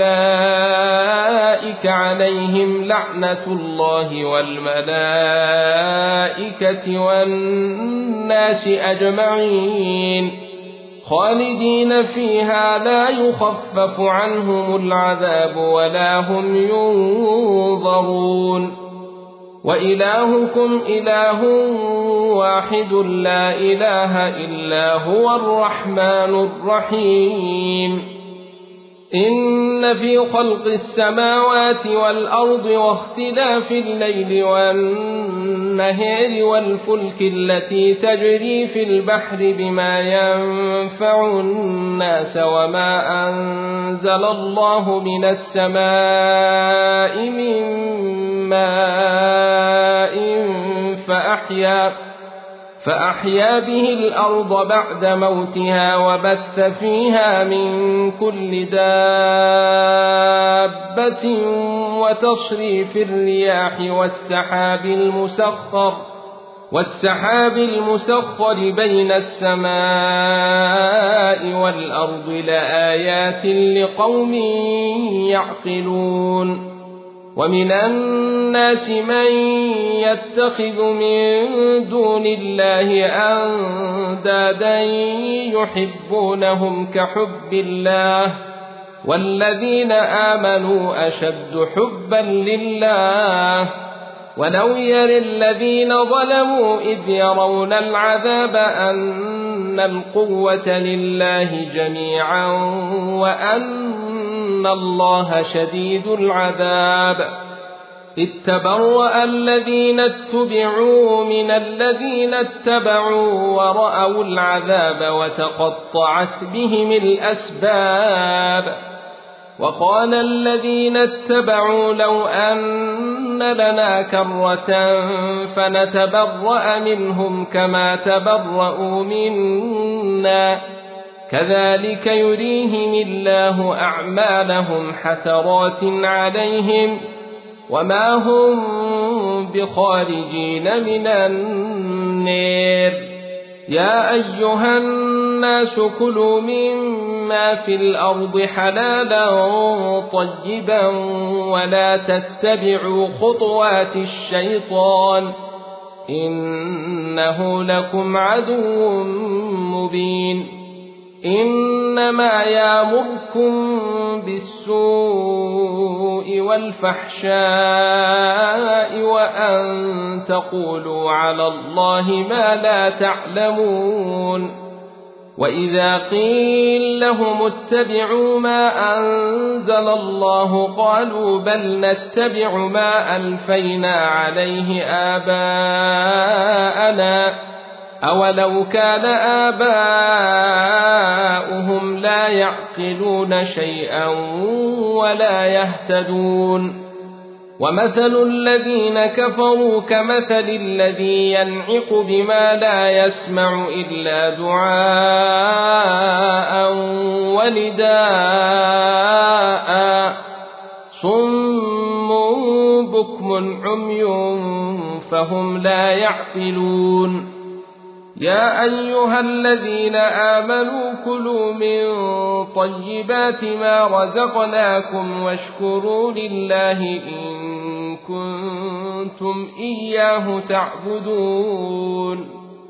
أولئك عليهم لعنة الله والملائكة والناس أجمعين خالدين فيها لا يخفف عنهم العذاب ولا هم ينظرون وإلهكم إله واحد لا إله إلا هو الرحمن الرحيم إن في خلق السماوات والأرض واختلاف الليل والنهار والفلك التي تجري في البحر بما ينفع الناس وما أنزل الله من السماء من ماء فأحيا فأحيا به الأرض بعد موتها وبث فيها من كل دابة وتصريف الرياح والسحاب المسخر والسحاب المسخر بين السماء والأرض لآيات لقوم يعقلون ومن الناس من يتخذ من دون الله أندادا يحبونهم كحب الله والذين آمنوا أشد حبا لله ولو يرى الذين ظلموا إذ يرون العذاب أن القوة لله جميعا وأن الله شديد العذاب إذ تبرأ الذين اتبعوا من الذين اتبعوا ورأوا العذاب وتقطعت بهم الأسباب وقال الذين اتبعوا لو أن لنا كرة فنتبرأ منهم كما تبرأوا منا كذلك يريهم الله أعمالهم حسرات عليهم وما هم بخارجين من النار. يا أيها الناس كلوا مما في الأرض حلالا طيبا ولا تتبعوا خطوات الشيطان إنه لكم عدو مبين. إنما يأمركم بالسوء والفحشاء وأن تقولوا على الله ما لا تعلمون. وإذا قيل لهم اتبعوا ما أنزل الله قالوا بل نتبع ما ألفينا عليه آباءنا أولو كان آباؤهم لا يعقلون شيئا ولا يهتدون. ومثل الذين كفروا كمثل الذي ينعق بما لا يسمع إلا دعاء ونداء صم بكم عمي فهم لا يعقلون. يا أيها الذين آمنوا كلوا من طيبات ما رزقناكم واشكروا لله إن كنتم إياه تعبدون.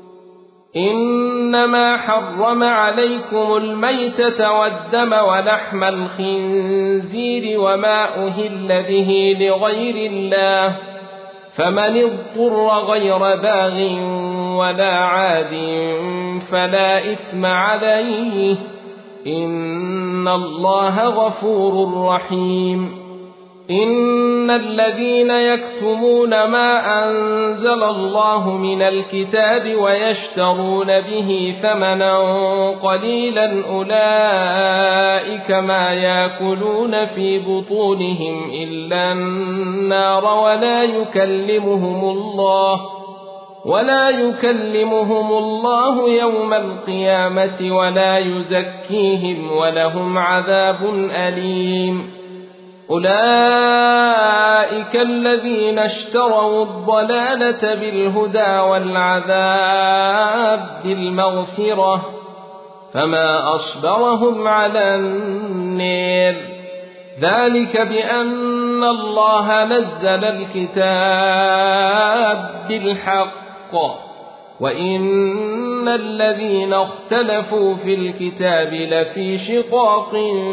إنما حرم عليكم الميتة والدم ولحم الخنزير وما أهل به لغير الله فمن اضطر غير باغ ولا عاد فلا إثم عليه إن الله غفور رحيم. إن الذين يكتمون ما أنزل الله من الكتاب ويشترون به ثمنا قليلا أولئك ما يأكلون في بطونهم إلا النار ولا يكلمهم الله ولا يكلمهم الله يوم القيامة ولا يزكيهم ولهم عذاب أليم. أولئك الذين اشتروا الضلالة بالهدى والعذاب بالمغفرة فما أصبرهم على النار. ذلك بأن الله نزل الكتاب بالحق وإن الذين اختلفوا في الكتاب لفي شقاق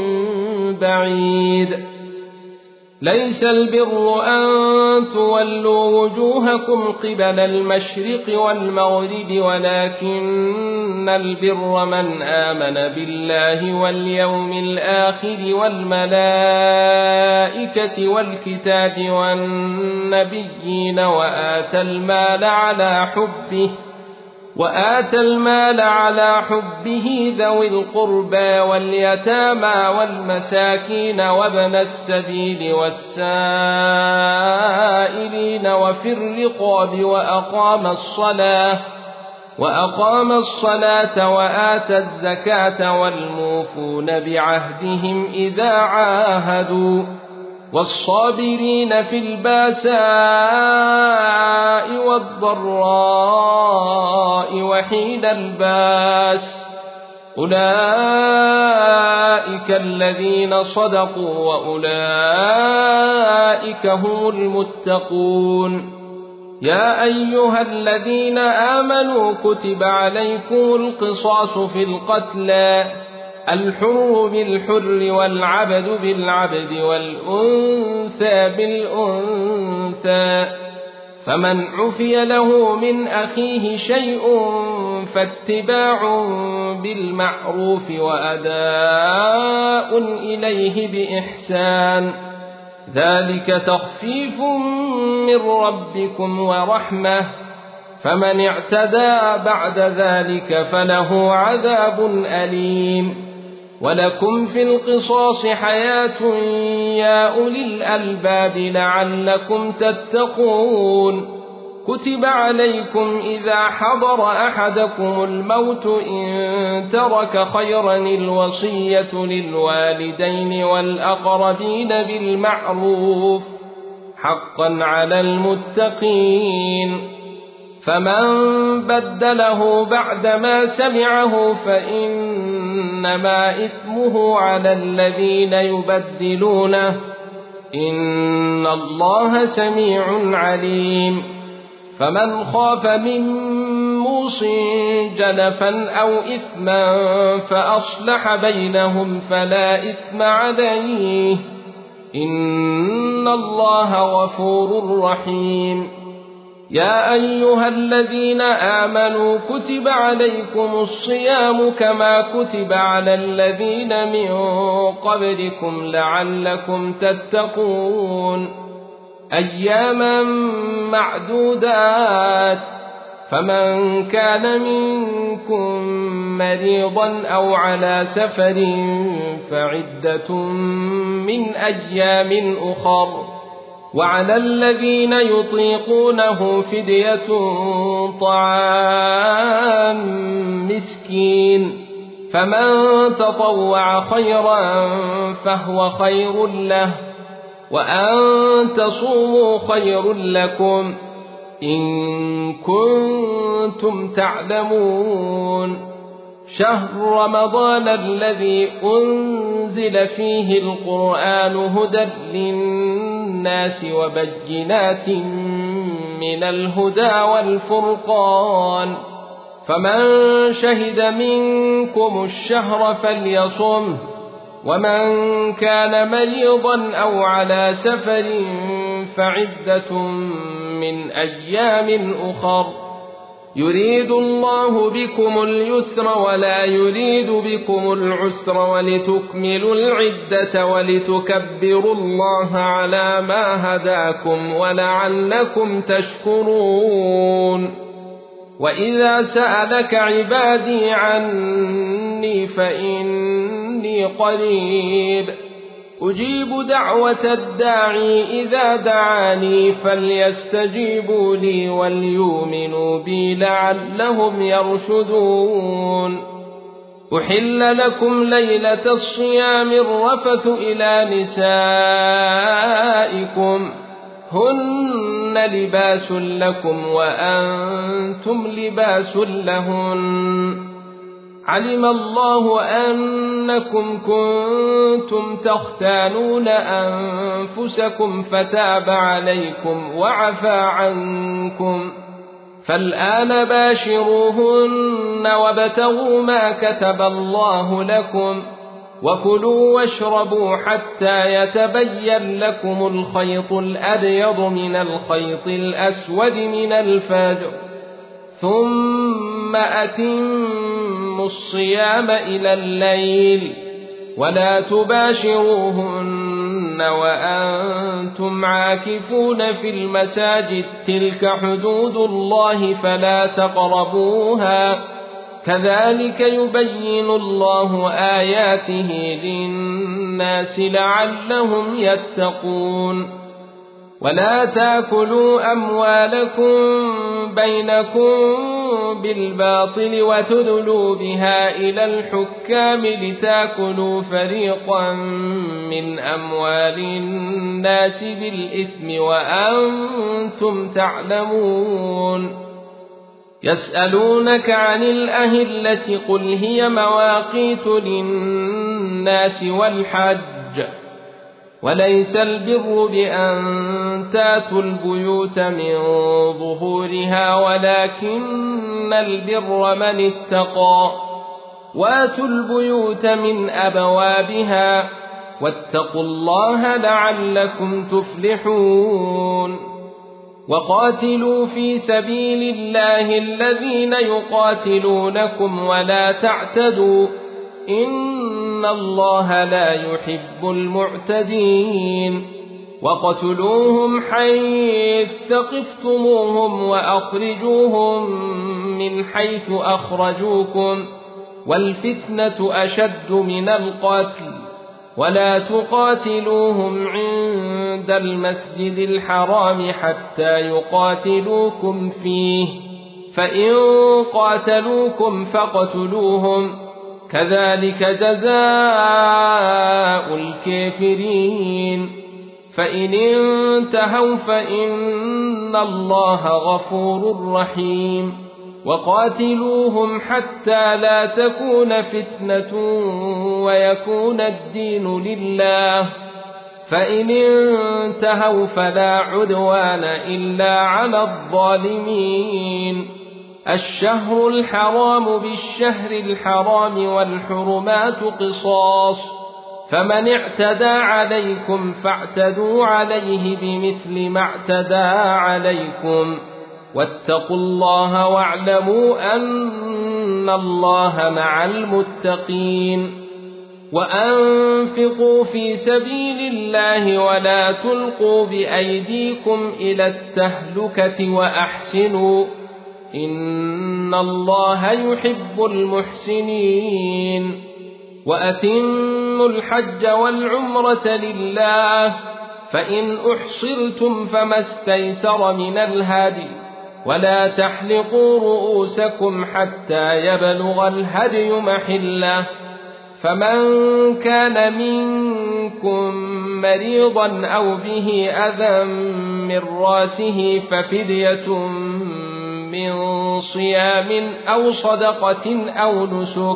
بعيد. ليس البر أن تولوا وجوهكم قبل المشرق والمغرب ولكن البر من آمن بالله واليوم الآخر والملائكة والكتاب والنبيين وآتى المال على حبه وآتى المال على حبه ذوي القربى واليتامى والمساكين وابن السبيل والسائلين وفي الرقاب وأقام الصلاة وأقام الصلاة وآتى الزكاة والموفون بعهدهم إذا عاهدوا والصابرين في الباساء والضراء وحين الباس أولئك الذين صدقوا وأولئك هم المتقون. يا أيها الذين آمنوا كتب عليكم القصاص في القتلى الحر بالحر والعبد بالعبد والأنثى بالأنثى فمن عفي له من أخيه شيء فاتباع بالمعروف وأداء إليه بإحسان ذلك تخفيف من ربكم ورحمة فمن اعتدى بعد ذلك فله عذاب أليم. ولكم في القصاص حياة يا أولي الألباب لعلكم تتقون. كتب عليكم إذا حضر أحدكم الموت إن ترك خيرا الوصية للوالدين والأقربين بالمعروف حقا على المتقين. فمن بدله بعدما سمعه فإنما إثمه على الذين يبدلونه، إن الله سميع عليم. فمن خاف من موص جنفا أو إثما فأصلح بينهم فلا إثم عليه، إن الله غفور رحيم. يا أيها الذين آمنوا كتب عليكم الصيام كما كتب على الذين من قبلكم لعلكم تتقون، أياما معدودات، فمن كان منكم مريضا أو على سفر فعدة من أيام أخر، وعلى الذين يطيقونه فدية طعام مسكين، فمن تطوع خيرا فهو خير له، وأن تصوموا خير لكم إن كنتم تعلمون. شهر رمضان الذي أنزل فيه القرآن هدى للناس وبينات من الهدى والفرقان، فمن شهد منكم الشهر فليصمه، ومن كان مريضا أو على سفر فعدة من أيام أخر، يريد الله بكم اليسر ولا يريد بكم العسر ولتكملوا العدة ولتكبروا الله على ما هداكم ولعلكم تشكرون. وإذا سألك عبادي عني فإني قريب أجيب دعوة الداعي إذا دعاني فليستجيبوا لي وليؤمنوا بي لعلهم يرشدون. أحل لكم ليلة الصيام الرفث إلى نسائكم هن لباس لكم وأنتم لباس لهن، علم الله أنكم كنتم تختانون أنفسكم فتاب عليكم وعفى عنكم، فالآن باشروهن وابتغوا ما كتب الله لكم، وكلوا واشربوا حتى يتبين لكم الخيط الأبيض من الخيط الأسود من الفجر، ثم أتموا الصيام إلى الليل، ولا تباشروهن وأنتم عاكفون في المساجد، تلك حدود الله فلا تقربوها، كذلك يبين الله آياته للناس لعلهم يتقون. ولا تاكلوا أموالكم بينكم بالباطل وتدلوا بها إلى الحكام لتاكلوا فريقا من أموال الناس بالإثم وأنتم تعلمون. يسألونك عن الأهلة قل هي مواقيت للناس والحج، وليس البر بأن تاتوا البيوت من ظهورها ولكن البر من اتقى، واتوا البيوت من أبوابها، واتقوا الله لعلكم تفلحون. وقاتلوا في سبيل الله الذين يقاتلونكم ولا تعتدوا، إن الله لا يحب المعتدين. وقتلوهم حيث ثقفتموهم وأخرجوهم من حيث أخرجوكم، والفتنة أشد من القتل، ولا تقاتلوهم عند المسجد الحرام حتى يقاتلوكم فيه، فإن قاتلوكم فاقتلوهم، كذلك جزاء الكافرين. فإن انتهوا فإن الله غفور رحيم وقاتلوهم حتى لا تكون فتنة ويكون الدين لله فإن انتهوا فلا عدوان إلا على الظالمين الشهر الحرام بالشهر الحرام والحرمات قصاص فمن اعتدى عليكم فاعتدوا عليه بمثل ما اعتدى عليكم واتقوا الله واعلموا أن الله مع المتقين وأنفقوا في سبيل الله ولا تلقوا بأيديكم إلى التهلكة وأحسنوا إن الله يحب المحسنين وأتموا الحج والعمرة لله فإن أحصرتم فما استيسر من الهدي ولا تحلقوا رؤوسكم حتى يبلغ الهدي محله فمن كان منكم مريضا أو به أذى من راسه ففدية من صيام أو صدقة أو نسك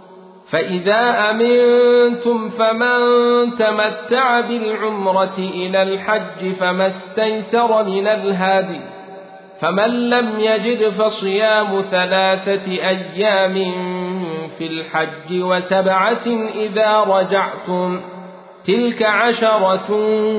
فإذا أمنتم فمن تمتع بالعمرة إلى الحج فما استيسر من الهدي فمن لم يجد فصيام ثلاثة أيام في الحج وسبعة إذا رجعتم تلك عشرة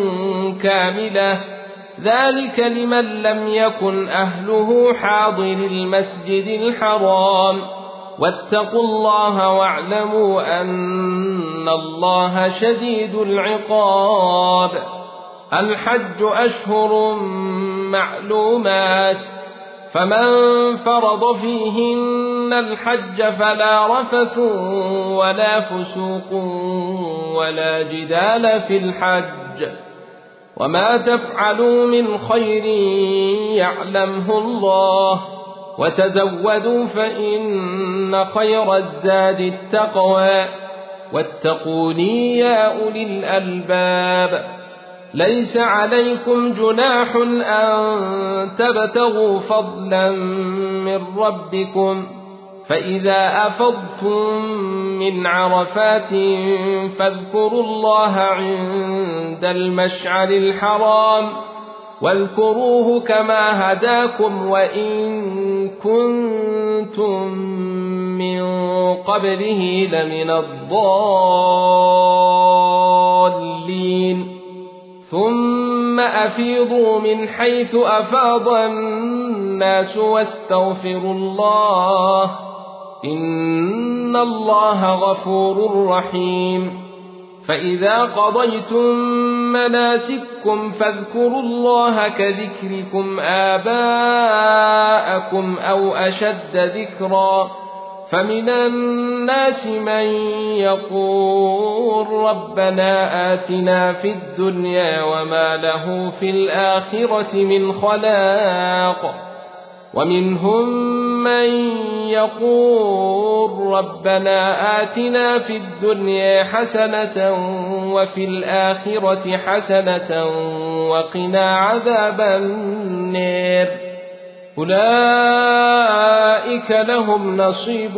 كاملة ذلك لمن لم يكن أهله حاضر المسجد الحرام واتقوا الله واعلموا أن الله شديد العقاب الحج أشهر معلومات فمن فرض فيهن الحج فلا رفث ولا فسوق ولا جدال في الحج وما تفعلوا من خير يعلمه الله وتزودوا فإن خير الزاد التقوى واتقوني يا أولي الألباب ليس عليكم جناح أن تبتغوا فضلا من ربكم فإذا أفضتم من عرفات فاذكروا الله عند المشعر الحرام واذكروه كما هداكم وإن كنتم من قبله لمن الضالين ثم أفيضوا من حيث أفاض الناس واستغفروا الله إن الله غفور رحيم فإذا قضيتم مناسككم فاذكروا الله كذكركم آباءكم أو أشد ذكرا فمن الناس من يقول ربنا آتنا في الدنيا وما له في الآخرة من خلاق ومنهم من يقول ربنا آتنا في الدنيا حسنة وفي الآخرة حسنة وقنا عذاب النار أولئك لهم نصيب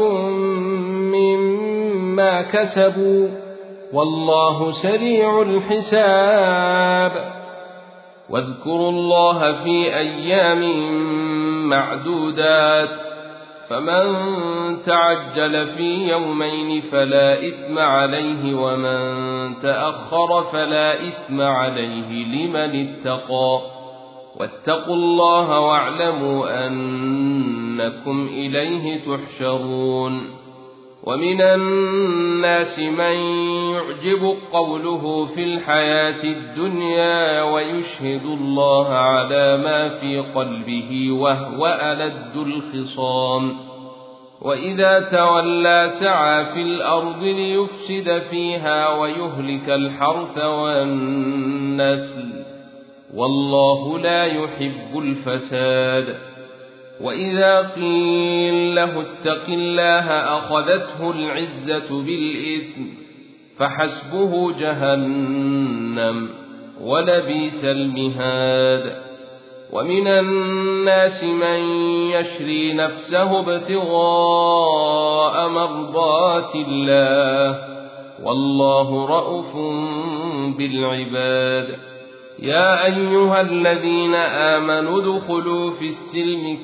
مما كسبوا والله سريع الحساب واذكروا الله في أيام معدودات فمن تعجل في يومين فلا إثم عليه ومن تأخر فلا إثم عليه لمن اتقى واتقوا الله واعلموا أنكم إليه تحشرون ومن الناس من يعجب قوله في الحياة الدنيا ويشهد الله على ما في قلبه وهو ألد الخصام وإذا تولى سعى في الأرض ليفسد فيها ويهلك الحرث والنسل والله لا يحب الفساد وإذا قيل له اتق الله أخذته العزة بالإثم فحسبه جهنم ولبئس المهاد. ومن الناس من يشري نفسه ابتغاء مرضات الله والله رءوف بالعباد. يا أيها الذين آمنوا ادخلوا في السلم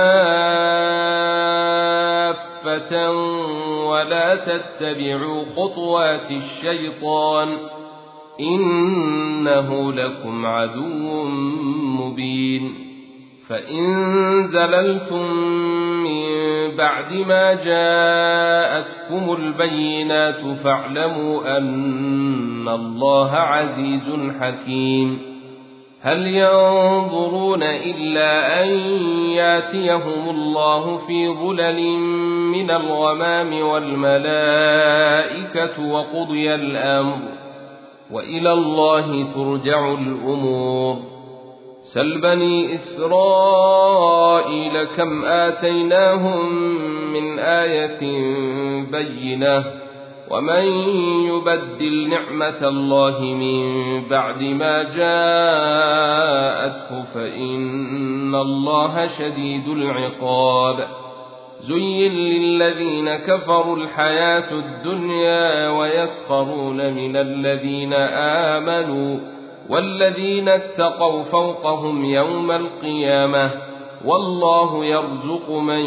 كافة ولا تتبعوا خطوات الشيطان إنه لكم عدو مبين. فإن زللتم من بعد ما جاءتكم البينات فاعلموا أن الله عزيز حكيم. هل ينظرون إلا أن ياتيهم الله في ظلل من الغمام والملائكة وقضي الأمر وإلى الله ترجع الأمور. سل بني إسرائيل كم آتيناهم من آية بينة ومن يبدل نعمة الله من بعد ما جاءته فإن الله شديد العقاب. زين للذين كفروا الحياة الدنيا ويسخرون من الذين آمنوا والذين اتقوا فوقهم يوم القيامة والله يرزق من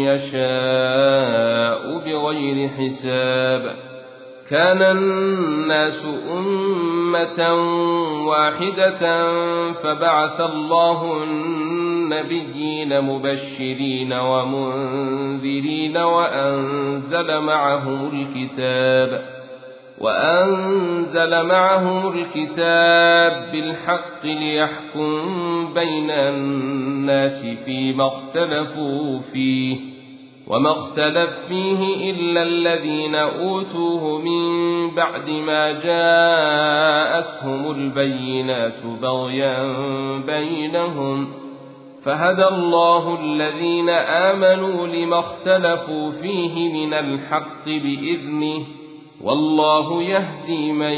يشاء بغير حساب. كان الناس أمة واحدة فبعث الله النبيين مبشرين ومنذرين وأنزل معهم الكتاب وأنزل معهم الكتاب بالحق ليحكم بين الناس فيما اختلفوا فيه وما اختلف فيه إلا الذين أوتوه من بعد ما جاءتهم البينات بغيا بينهم فهدى الله الذين آمنوا لما اختلفوا فيه من الحق بإذنه والله يهدي من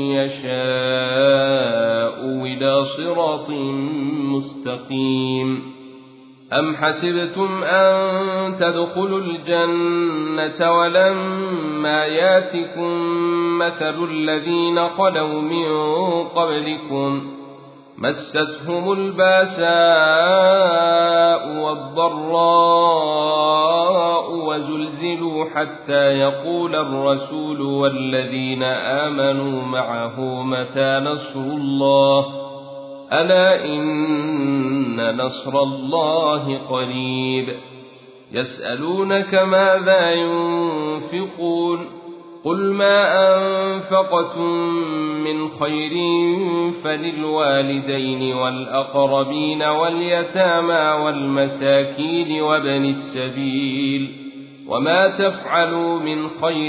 يشاء إلى صراط مستقيم. أم حسبتم أن تدخلوا الجنة ولما ياتكم مثل الذين خلوا من قبلكم مستهم الباساء والضراء وزلزلوا حتى يقول الرسول والذين آمنوا معه متى نصر الله ألا إن نصر الله قريب. يسألونك ماذا ينفقون قل ما أنفقتم من خير فللوالدين والأقربين واليتامى والمساكين وابن السبيل وما تفعلوا من خير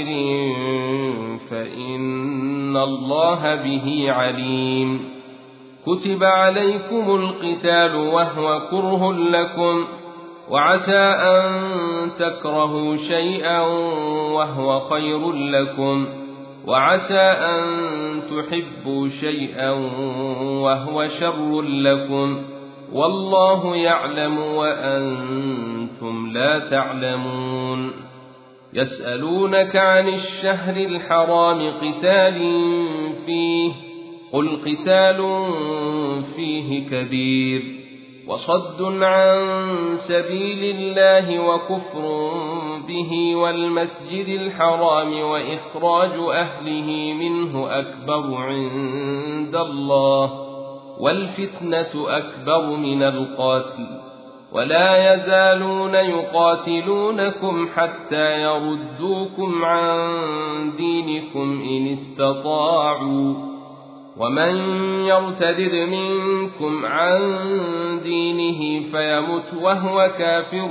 فإن الله به عليم. كتب عليكم القتال وهو كره لكم وعسى أن تكرهوا شيئا وهو خير لكم وعسى أن تحبوا شيئا وهو شر لكم والله يعلم وأنتم لا تعلمون. يسألونك عن الشهر الحرام قتال فيه قل قتال فيه كبير وصد عن سبيل الله وكفر به والمسجد الحرام وإخراج أهله منه أكبر عند الله والفتنة أكبر من القتل ولا يزالون يقاتلونكم حتى يردوكم عن دينكم إن استطاعوا ومن يرتد منكم عن دينه فيمت وهو كافر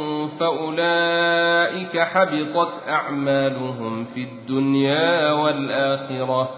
فأولئك حبطت أعمالهم في الدنيا والآخرة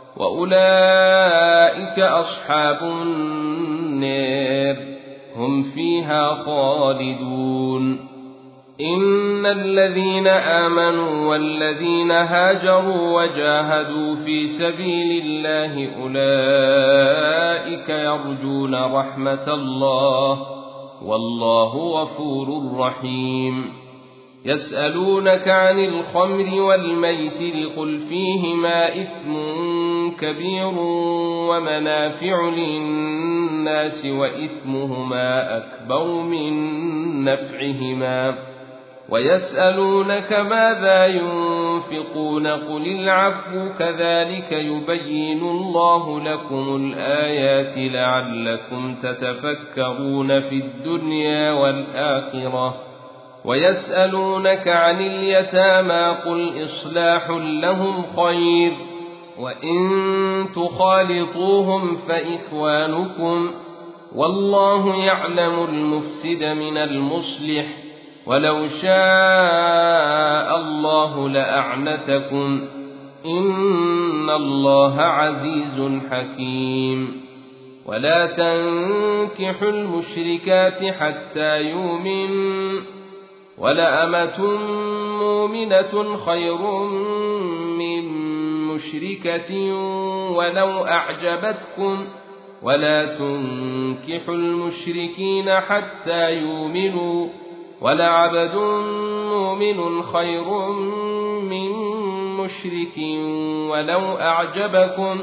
وأولئك أصحاب النار هم فيها خالدون. إن الذين آمنوا والذين هاجروا وجاهدوا في سبيل الله أولئك يرجون رحمة الله والله غفور رحيم. يسألونك عن الخمر والميسر قل فيهما إثم كبير ومنافع للناس وإثمهما أكبر من نفعهما ويسألونك ماذا ينفقون قل العفو كذلك يبين الله لكم الآيات لعلكم تتفكرون في الدنيا والآخرة. ويسألونك عن اليتامى قل إصلاح لهم خير وإن تخالطوهم فإخوانكم والله يعلم المفسد من المصلح ولو شاء الله لأعنتكم إن الله عزيز حكيم. ولا تنكحوا المشركات حتى يؤمنوا ولأمة مؤمنة خير من مشركة ولو أعجبتكم ولا تنكحوا المشركين حتى يؤمنوا ولعبد مؤمن خير من مشرك ولو أعجبكم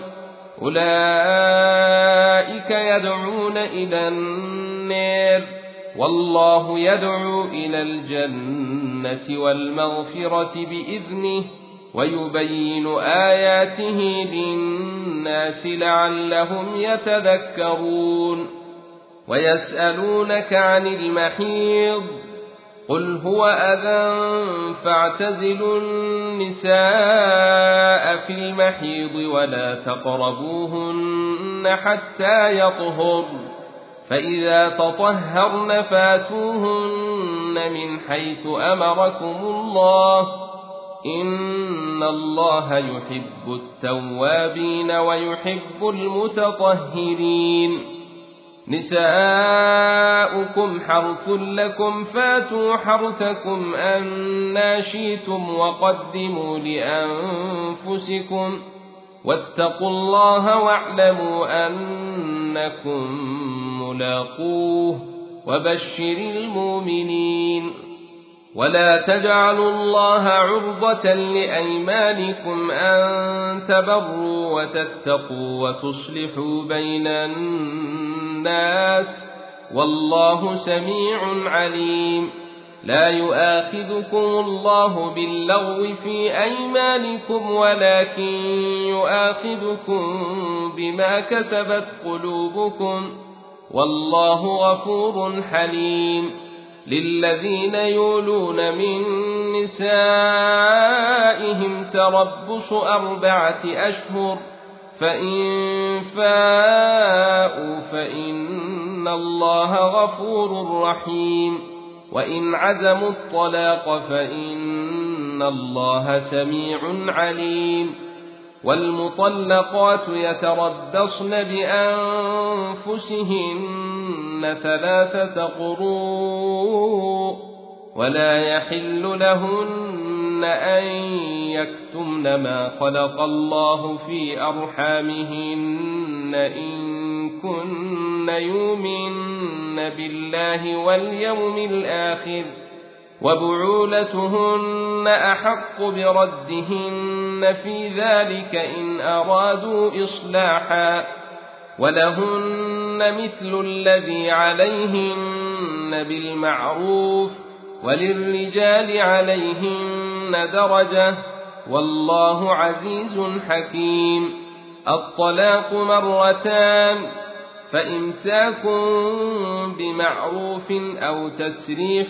أولئك يدعون إلى النار والله يدعو إلى الجنة والمغفرة بإذنه ويبين آياته للناس لعلهم يتذكرون. ويسألونك عن المحيض قل هو أذى فاعتزلوا النساء في المحيض ولا تقربوهن حتى يطهرن فإذا تطهرن فاتوهن من حيث أمركم الله إن الله يحب التوابين ويحب المتطهرين. نساؤكم حرث لكم فاتوا حرثكم أنى شئتم وقدموا لأنفسكم واتقوا الله واعلموا أنكم ملاقوه وبشر المؤمنين. ولا تجعلوا الله عرضة لأيمانكم أن تبروا وتتقوا وتصلحوا بين الناس والله سميع عليم. لا يؤاخذكم الله باللغو في أيمانكم ولكن يؤاخذكم بما كسبت قلوبكم والله غفور حليم. للذين يولون من نسائهم تربص أربعة أشهر فإن فاءوا فإن الله غفور رحيم. وإن عزموا الطلاق فإن الله سميع عليم. والمطلقات يتربصن بأنفسهن ثلاثة قروء ولا يحل لهن أن يكتمن ما خلق الله في أرحامهن إن كن يؤمن بالله واليوم الآخر وبعولتهن أحق بردهن في ذلك إن أرادوا إصلاحا ولهن مثل الذي عليهن بالمعروف وللرجال عليهن درجة والله عزيز حكيم. الطلاق مرتان فإمساك بمعروف أو تسريح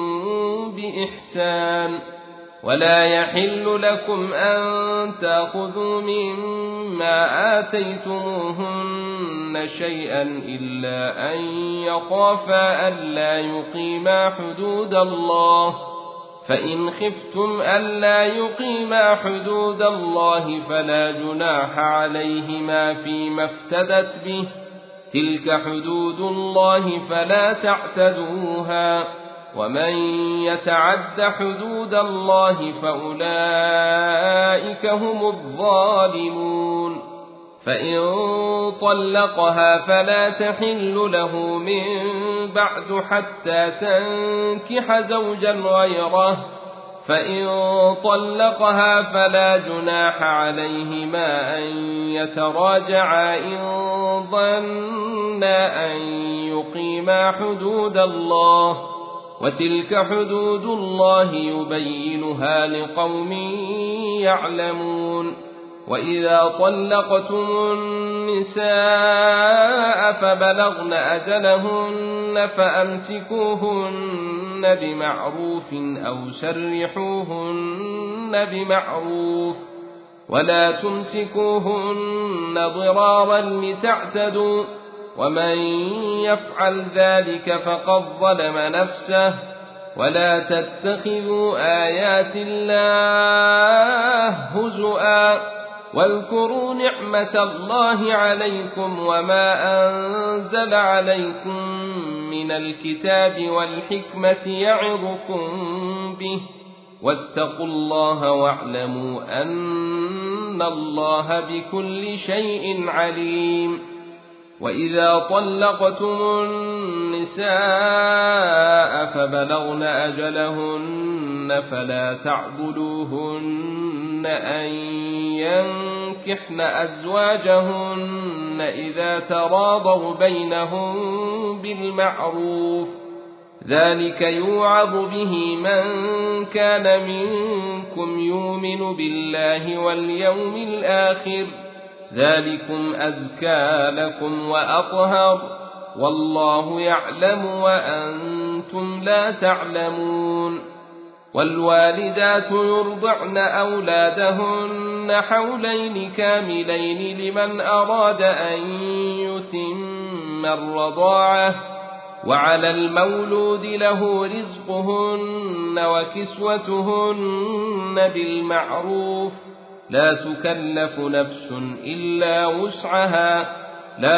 بإحسان. ولا يحل لكم أن تأخذوا مما آتيتموهن شيئا إلا أن يخافا ألا يقيما حدود الله فإن خفتم ألا يقيما حدود الله فلا جناح عليهما فيما افتدت به تلك حدود الله فلا تعتدوها ومن يتعد حدود الله فأولئك هم الظالمون فإن طلقها فلا تحل له من بعد حتى تنكح زوجا غيره فإن طلقها فلا جناح عليهما أن يتراجعا إن ظنا أن يقيما حدود الله وتلك حدود الله يبينها لقوم يعلمون وإذا طلقتم النساء فبلغن أجلهن فأمسكوهن بمعروف أو سرحوهن بمعروف ولا تمسكوهن ضرارا لتعتدوا ومن يفعل ذلك فقد ظلم نفسه ولا تتخذوا آيات الله هزؤا واذكروا نعمة الله عليكم وما أنزل عليكم من الكتاب والحكمة يعظكم به واتقوا الله واعلموا أن الله بكل شيء عليم وإذا طلقتم النساء فبلغن أجلهن فلا تعضلوهن أن ينكحن أزواجهن إذا تراضوا بينهم بالمعروف ذلك يوعظ به من كان منكم يؤمن بالله واليوم الآخر ذلكم أزكى لكم وأطهر والله يعلم وأنتم لا تعلمون والوالدات يرضعن أولادهن حولين كاملين لمن أراد أن يتم الرضاعة وعلى المولود له رزقهن وكسوتهن بالمعروف لا تكلف نفس إلا وسعها لا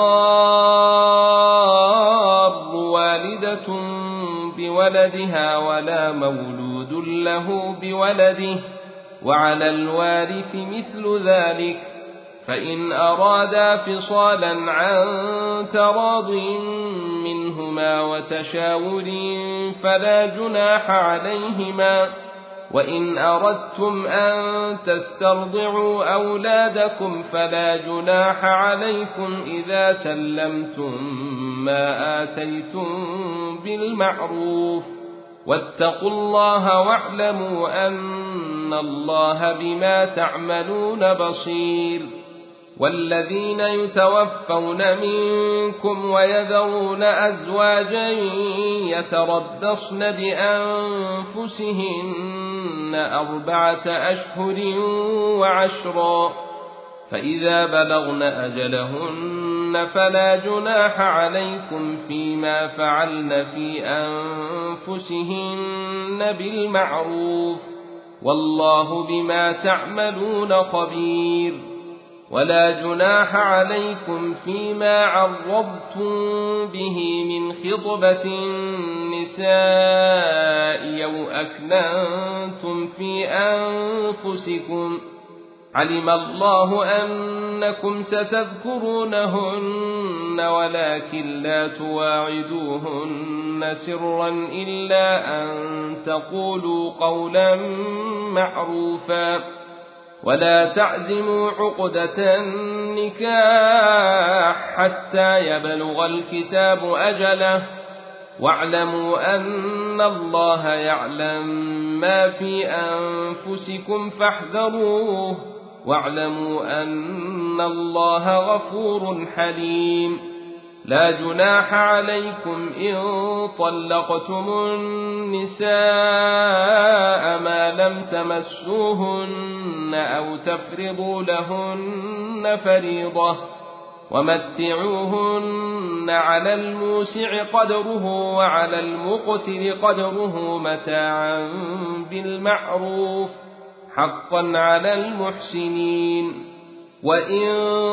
تضار والدة بولدها ولا مولود له بولده وعلى الوارث مثل ذلك فإن أرادا فصالا عن تراض منهما وتشاور فلا جناح عليهما وإن أردتم أن تسترضعوا أولادكم فلا جناح عليكم إذا سلمتم ما آتيتم بالمعروف واتقوا الله واعلموا أن الله بما تعملون بصير والذين يتوفون منكم ويذرون أزواجا يتربصن بأنفسهن أربعة أشهر وعشرا فإذا بلغن أجلهن فلا جناح عليكم فيما فعلن في أنفسهن بالمعروف والله بما تعملون خبير ولا جناح عليكم فيما عرضتم به من خطبة النساء أو أكننتم في أنفسكم علم الله أنكم ستذكرونهن ولكن لا تواعدوهن سرا إلا أن تقولوا قولا معروفا ولا تعزموا عقدة النكاح حتى يبلغ الكتاب أجله واعلموا أن الله يعلم ما في أنفسكم فاحذروه واعلموا أن الله غفور حليم لا جناح عليكم إن طلقتم النساء ما لم تمسوهن أو تفرضوا لهن فريضة ومتعوهن على الموسع قدره وعلى المقتر قدره متاعا بالمعروف حقا على المحسنين وإن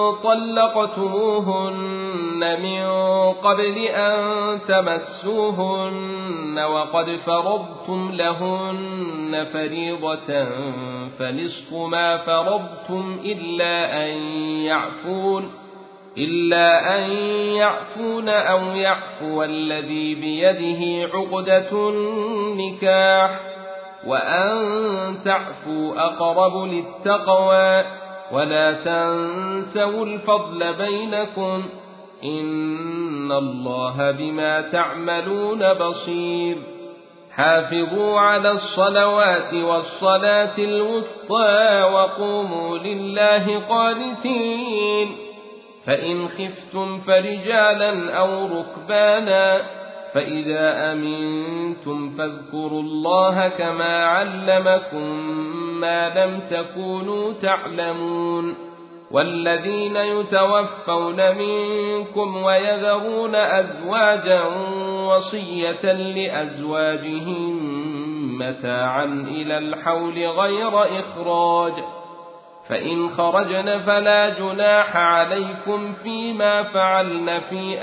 طلقتموهن من قبل أن تمسوهن وقد فرضتم لهن فريضة فنصف ما فرضتم إلا أن يعفون إلا أن يعفون أو يعفو الذي بيده عقدة النكاح وأن تعفوا أقرب للتقوى ولا تنسوا الفضل بينكم إن الله بما تعملون بصير حافظوا على الصلوات والصلاة الوسطى وقوموا لله قانتين فإن خفتم فرجالا أو ركبانا فإذا أمنتم فاذكروا الله كما علمكم ما لم تكونوا تعلمون والذين يتوفون منكم ويذرون أزواجا وصية لأزواجهم متاعا إلى الحول غير إخراج فإن خرجن فلا جناح عليكم فيما فعلن في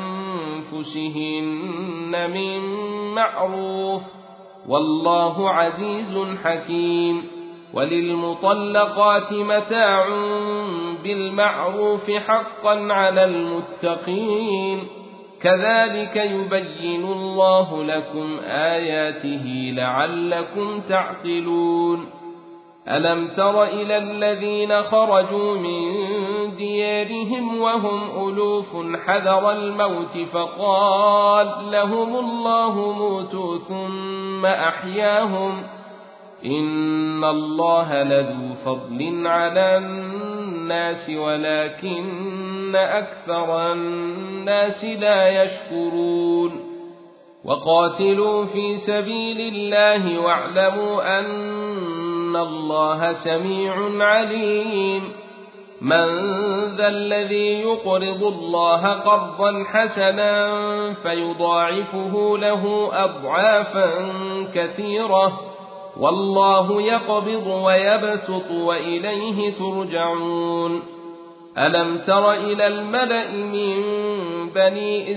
أنفسهن من معروف والله عزيز حكيم وللمطلقات متاع بالمعروف حقا على المتقين كذلك يبين الله لكم آياته لعلكم تعقلون ألم تر إلى الذين خرجوا من ديارهم وهم ألوف حذر الموت فقال لهم الله موتوا ثم أحياهم إن الله لذو فضل على الناس ولكن أكثر الناس لا يشكرون وقاتلوا في سبيل الله واعلموا أن الله سميع عليم من ذا الذي يقرض الله قرضا حسنا فيضاعفه له أضعافا كثيرة والله يقبض ويبسط وإليه ترجعون ألم تر إلى الملأ من بني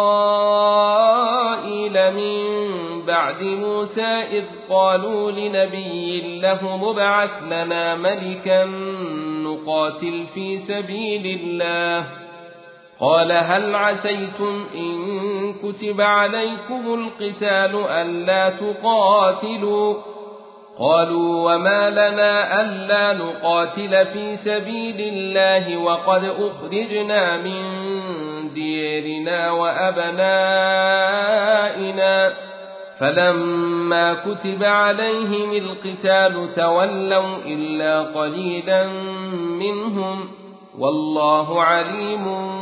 إسرائيل من بعد موسى إذ قالوا لنبي له مبعث لنا ملكا نقاتل في سبيل الله قال هل عسيتم إن كتب عليكم القتال ألا تقاتلوا قالوا وما لنا ألا نقاتل في سبيل الله وقد أخرجنا من ديارنا وأبنائنا فلما كتب عليهم القتال تولوا إلا قليلا منهم والله عليم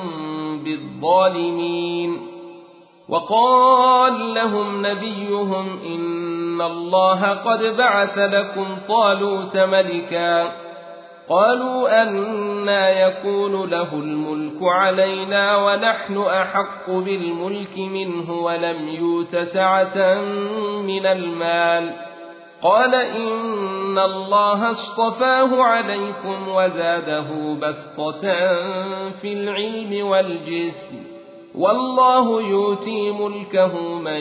بالظالمين وقال لهم نبيهم إن الله قد بعث لكم طالوت ملكا قالوا أنى يكون له الملك علينا ونحن أحق بالملك منه ولم يؤت سعة من المال قال إن الله اصطفاه عليكم وزاده بسطة في العلم والجسم والله يؤتي ملكه من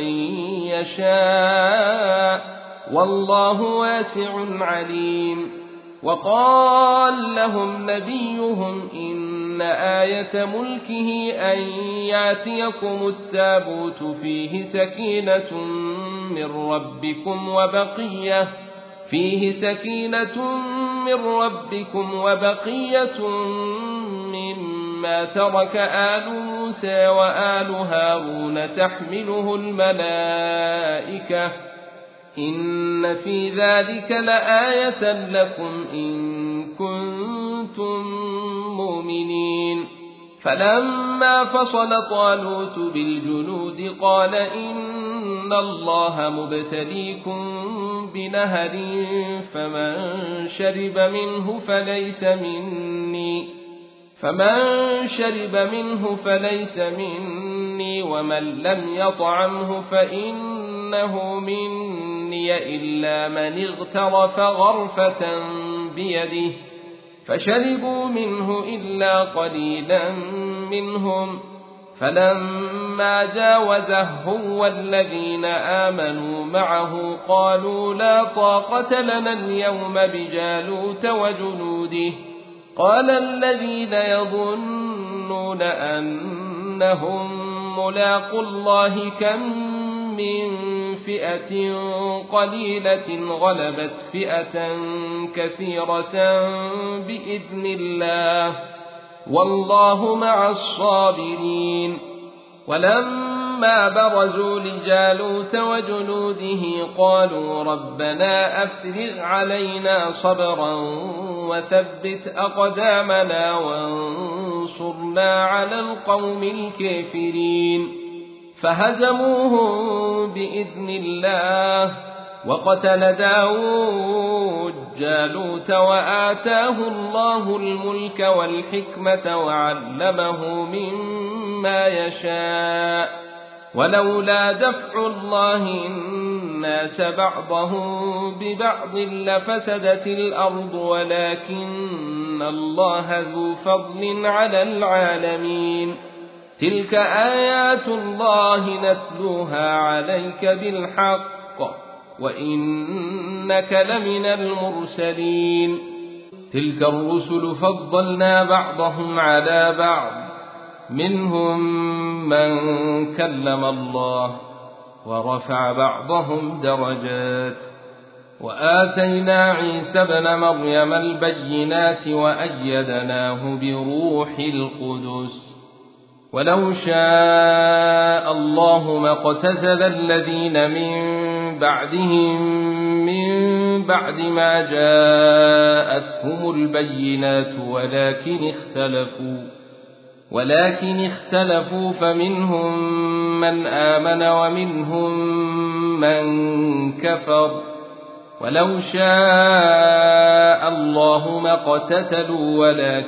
يشاء والله واسع عليم وقال لهم نبيهم إن آية ملكه أن ياتيكم التابوت فيه سكينة من ربكم وبقية فيه سكينة من ربكم وبقية مما ترك آل موسى وآل هارون تحمله الملائكة إن في ذلك لآية لكم إن كنتم مؤمنين فلما فصل طالوت بالجنود قال إن الله مبتليكم بنهر فمن شرب منه فليس مني فمن شرب منه فليس مني ومن لم يطعمه فإنه مني إلا من اغترف غرفة بيده فشربوا منه إلا قليلا منهم، فلما جاوزه هو والذين آمنوا معه قالوا لا طاقة لنا اليوم بجالوت وجنوده. قال الذين يظنون أنهم ملاقو الله كم من فئة قليلة غلبت فئة كثيرة بإذن الله والله مع الصابرين. ولما برزوا لجالوت وجنوده قالوا ربنا أفرغ علينا صبرا وثبت أقدامنا وانصرنا على القوم الكافرين. فهزموهم بإذن الله وقتل داود جالوت وآتاه الله الملك والحكمة وعلمه مما يشاء. ولولا دفع الله الناس بعضهم ببعض لفسدت الأرض ولكن الله ذو فضل على العالمين. تلك آيات الله نتلوها عليك بالحق وإنك لمن المرسلين. تلك الرسل فضلنا بعضهم على بعض منهم من كلم الله ورفع بعضهم درجات. وآتينا عيسى ابن مريم البينات وأيدناه بروح القدس. ولو شاء الله ما اقتتل الذين من بعدهم من بعد ما جاءتهم البينات ولكن اختلفوا ولكن اختلفوا فمنهم من آمن ومنهم من كفر. ولو شاء الله ما اقتتلوا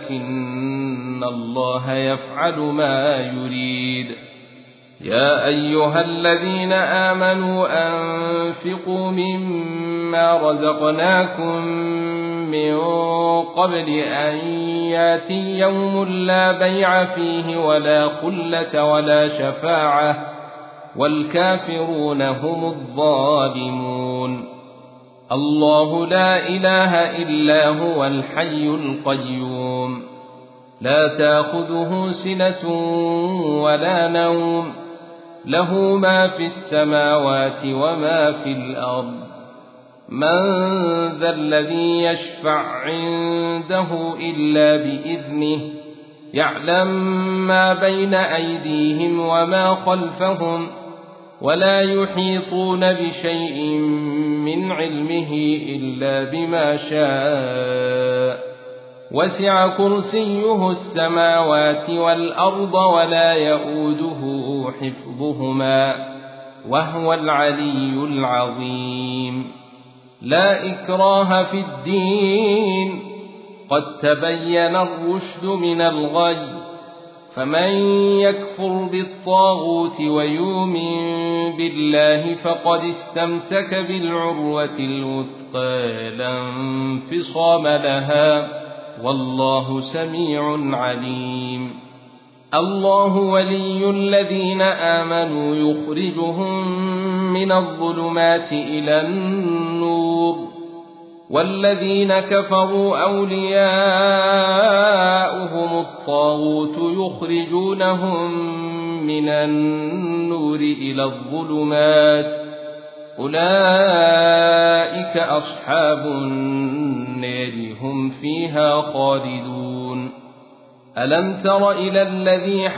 ولكن الله يفعل ما يريد. يا أيها الذين آمنوا أنفقوا مما رزقناكم من قبل أن ياتي يوم لا بيع فيه ولا خلة ولا شفاعة والكافرون هم الظالمون. الله لا إله إلا هو الحي القيوم لا تأخذه سنة ولا نوم له ما في السماوات وما في الأرض. من ذا الذي يشفع عنده إلا بإذنه يعلم ما بين أيديهم وما خلفهم ولا يحيطون بشيء من علمه إلا بما شاء. وسع كرسيه السماوات والأرض ولا يؤوده حفظهما وهو العلي العظيم. لا إكراه في الدين قد تبين الرشد من الغي. فمن يكفر بالطاغوت ويؤمن بالله فقد استمسك بالعروة الوثقى لا انفصام لها والله سميع عليم. الله ولي الذين آمنوا يخرجهم من الظلمات إلى النور والذين كفروا أولياؤهم الطاغوت يخرجونهم من النور إلى الظلمات أولئك أصحاب النار هم فيها خالدون. ألم تر إلى الذي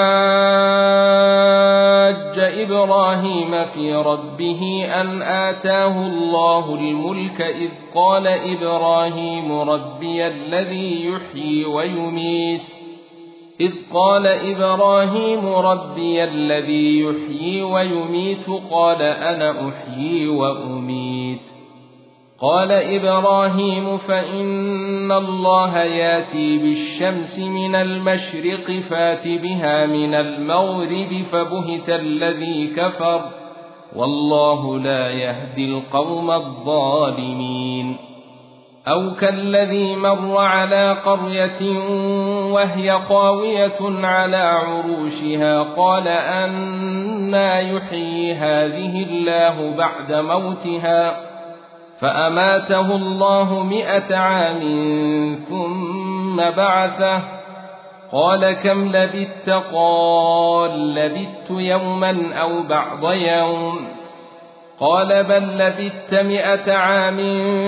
حاج إبراهيم في ربه أن آتاه الله الملك إذ قال إبراهيم ربي الذي يحيي ويميت إذ قال إبراهيم ربي الذي يحيي ويميت قال أنا أحيي وأميت. قال إبراهيم فإن الله ياتي بالشمس من المشرق فات بها من المغرب فبهت الذي كفر والله لا يهدي القوم الظالمين. أو كالذي مر على قرية وهي خاوية على عروشها قال أنى يحيي هذه الله بعد موتها فأماته الله مئة عام ثم بعثه قال كم لبثت قال لبثت يوما أو بعض يوم قال بل لبثت مئة عام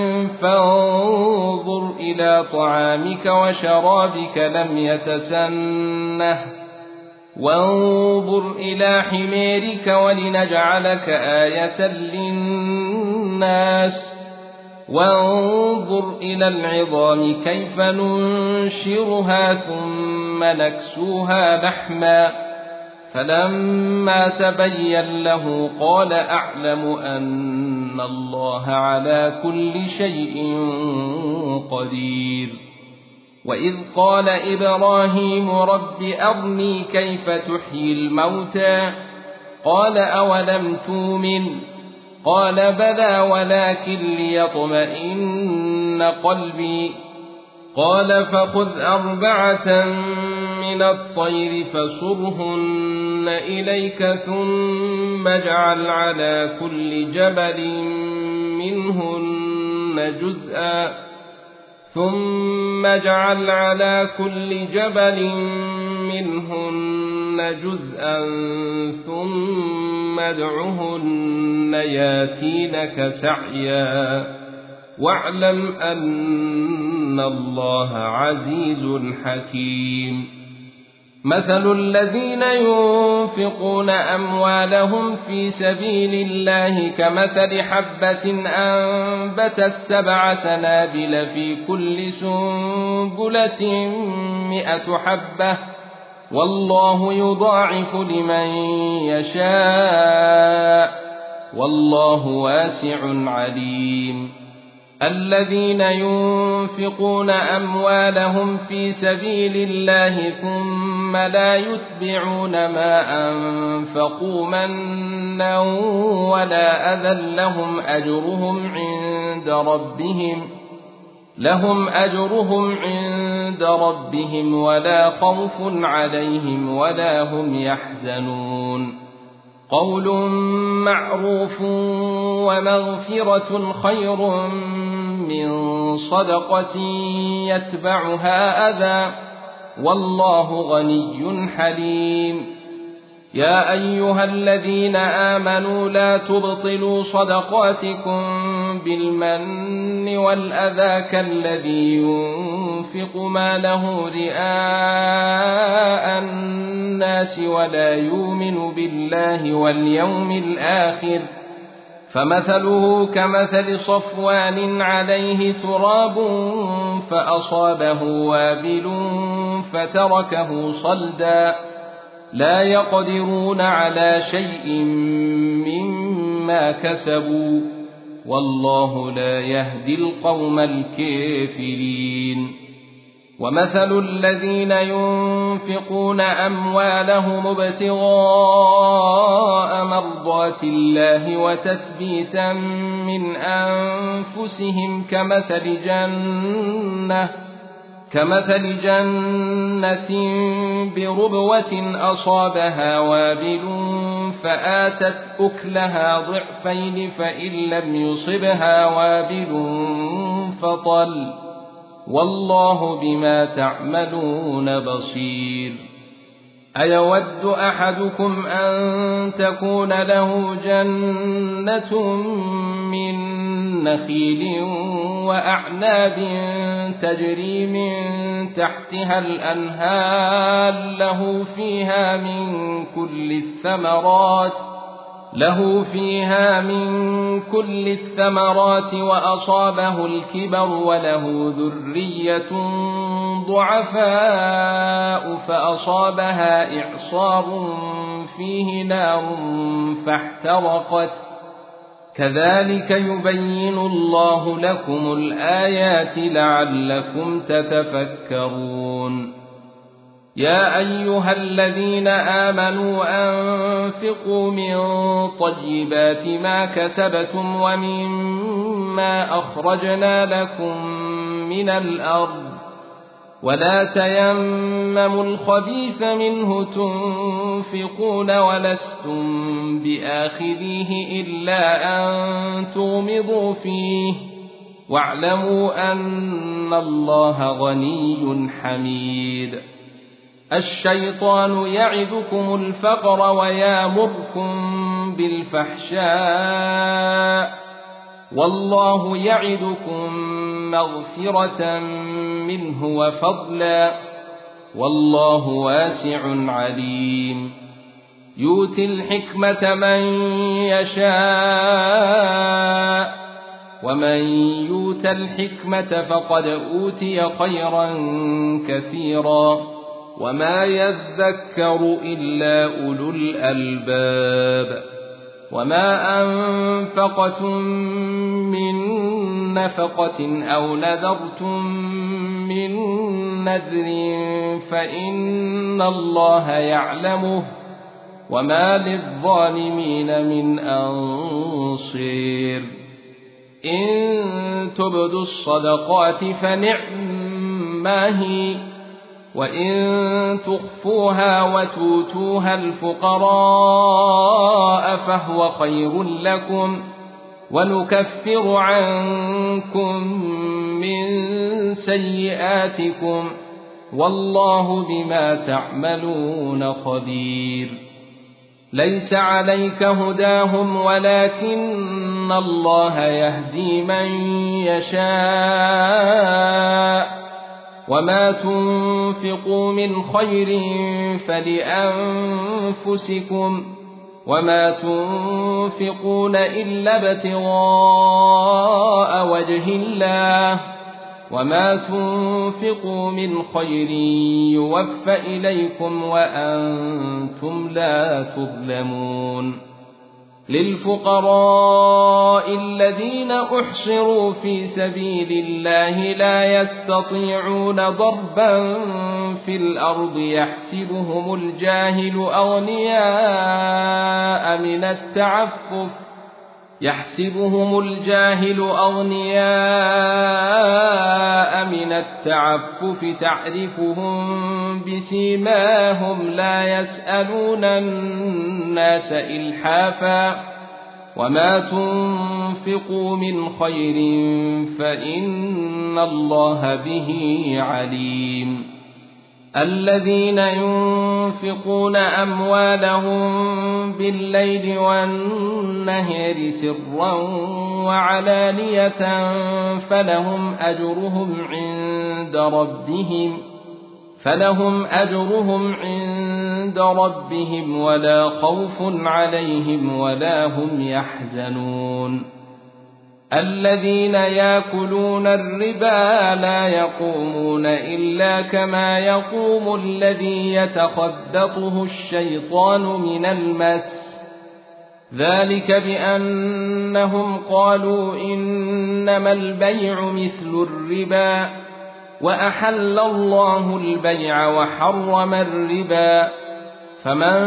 فانظر إلى طعامك وشرابك لم يتسنه وانظر إلى حميرك ولنجعلك آية للناس وانظر إلى العظام كيف ننشرها ثم نكسوها لحما فلما تبين له قال أعلم أن الله على كل شيء قدير. وإذ قال إبراهيم رب أرني كيف تحيي الموتى قال أولم تؤمن قال بلى ولكن ليطمئن قلبي قال فخذ أربعة من الطير فصرهن إليك ثم اجعل على كل جبل منهن جزءا ثم اجعل على كل جبل منهن جزءا ثم ادعهن ياتينك سعيا واعلم أن الله عزيز حكيم. مثل الذين ينفقون أموالهم في سبيل الله كمثل حبة أنبتت سبع سنابل في كل سنبلة مئة حبة والله يضاعف لمن يشاء والله واسع عليم. الذين ينفقون أموالهم في سبيل الله ثم لا يتبعون ما أنفقوا منا ولا أذى لهم أجرهم عند ربهم لهم أجرهم عند ربهم ولا خوف عليهم ولا هم يحزنون. قول معروف ومغفرة خير من صدقة يتبعها أذى والله غني حليم. يا أيها الذين آمنوا لا تبطلوا صدقاتكم بالمن والأذى كالذي ينفق ماله رئاء الناس ولا يؤمن بالله واليوم الآخر فمثله كمثل صفوان عليه تراب فأصابه وابل فتركه صلدا لا يقدرون على شيء مما كسبوا والله لا يهدي القوم الكافرين. ومثل الذين ينفقون أموالهم ابتغاء مرضات الله وتثبيتا من أنفسهم كمثل جنة كمثل جنة بربوة أصابها وابل فآتت أكلها ضعفين فإن لم يصبها وابل فطل والله بما تعملون بصير. أيود أحدكم أن تكون له جنة من نخيل وأعناب تجري من تحتها الأنهار له فيها من كل الثمرات له فيها من كل الثمرات وأصابه الكبر وله ذرية ضعفاء فأصابها إعصار فيه نار فاحترقت كذلك يبين الله لكم الآيات لعلكم تتفكرون. يا أيها الذين آمنوا أنفقوا من طيبات ما كسبتم ومما أخرجنا لكم من الأرض ولا تيمموا الخبيث منه تنفقون ولستم بآخذيه إلا أن تغمضوا فيه واعلموا أن الله غني حميد. الشيطان يعدكم الفقر ويامركم بالفحشاء والله يعدكم مغفرة منه وفضلا والله واسع عليم. يؤتي الحكمة من يشاء ومن يؤت الحكمة فقد أوتي خيرا كثيرا وما يذكر إلا أولو الألباب. وما أنفقتم من نفقة أو نذرتم من نذر فإن الله يعلمه وما للظالمين من أنصير. إن تبدوا الصدقات فنعما هي وإن تخفوها وتؤتوها الفقراء فهو خير لكم ونكفر عنكم من سيئاتكم والله بما تعملون خبير. ليس عليك هداهم ولكن الله يهدي من يشاء وما تنفقوا من خير فلأنفسكم وما تنفقون إلا ابتغاء وجه الله وما تنفقوا من خير يوفى إليكم وأنتم لا تظلمون. للفقراء الذين أحصروا في سبيل الله لا يستطيعون ضربا في الأرض يحسبهم الجاهل أغنياء من التعفف يحسبهم الجاهل أغنياء من التعفف تعرفهم بسيماهم لا يسألون الناس إلحافا وما تنفقوا من خير فإن الله به عليم. الذين ينفقون أموالهم بالليل والنهار سرا وعلانية فلهم أجرهم عند ربهم فلهم أجرهم عند ربهم ولا خوف عليهم ولا هم يحزنون. الذين يأكلون الربا لا يقومون إلا كما يقوم الذي يتخبطه الشيطان من المس ذلك بأنهم قالوا إنما البيع مثل الربا وأحل الله البيع وحرم الربا فمن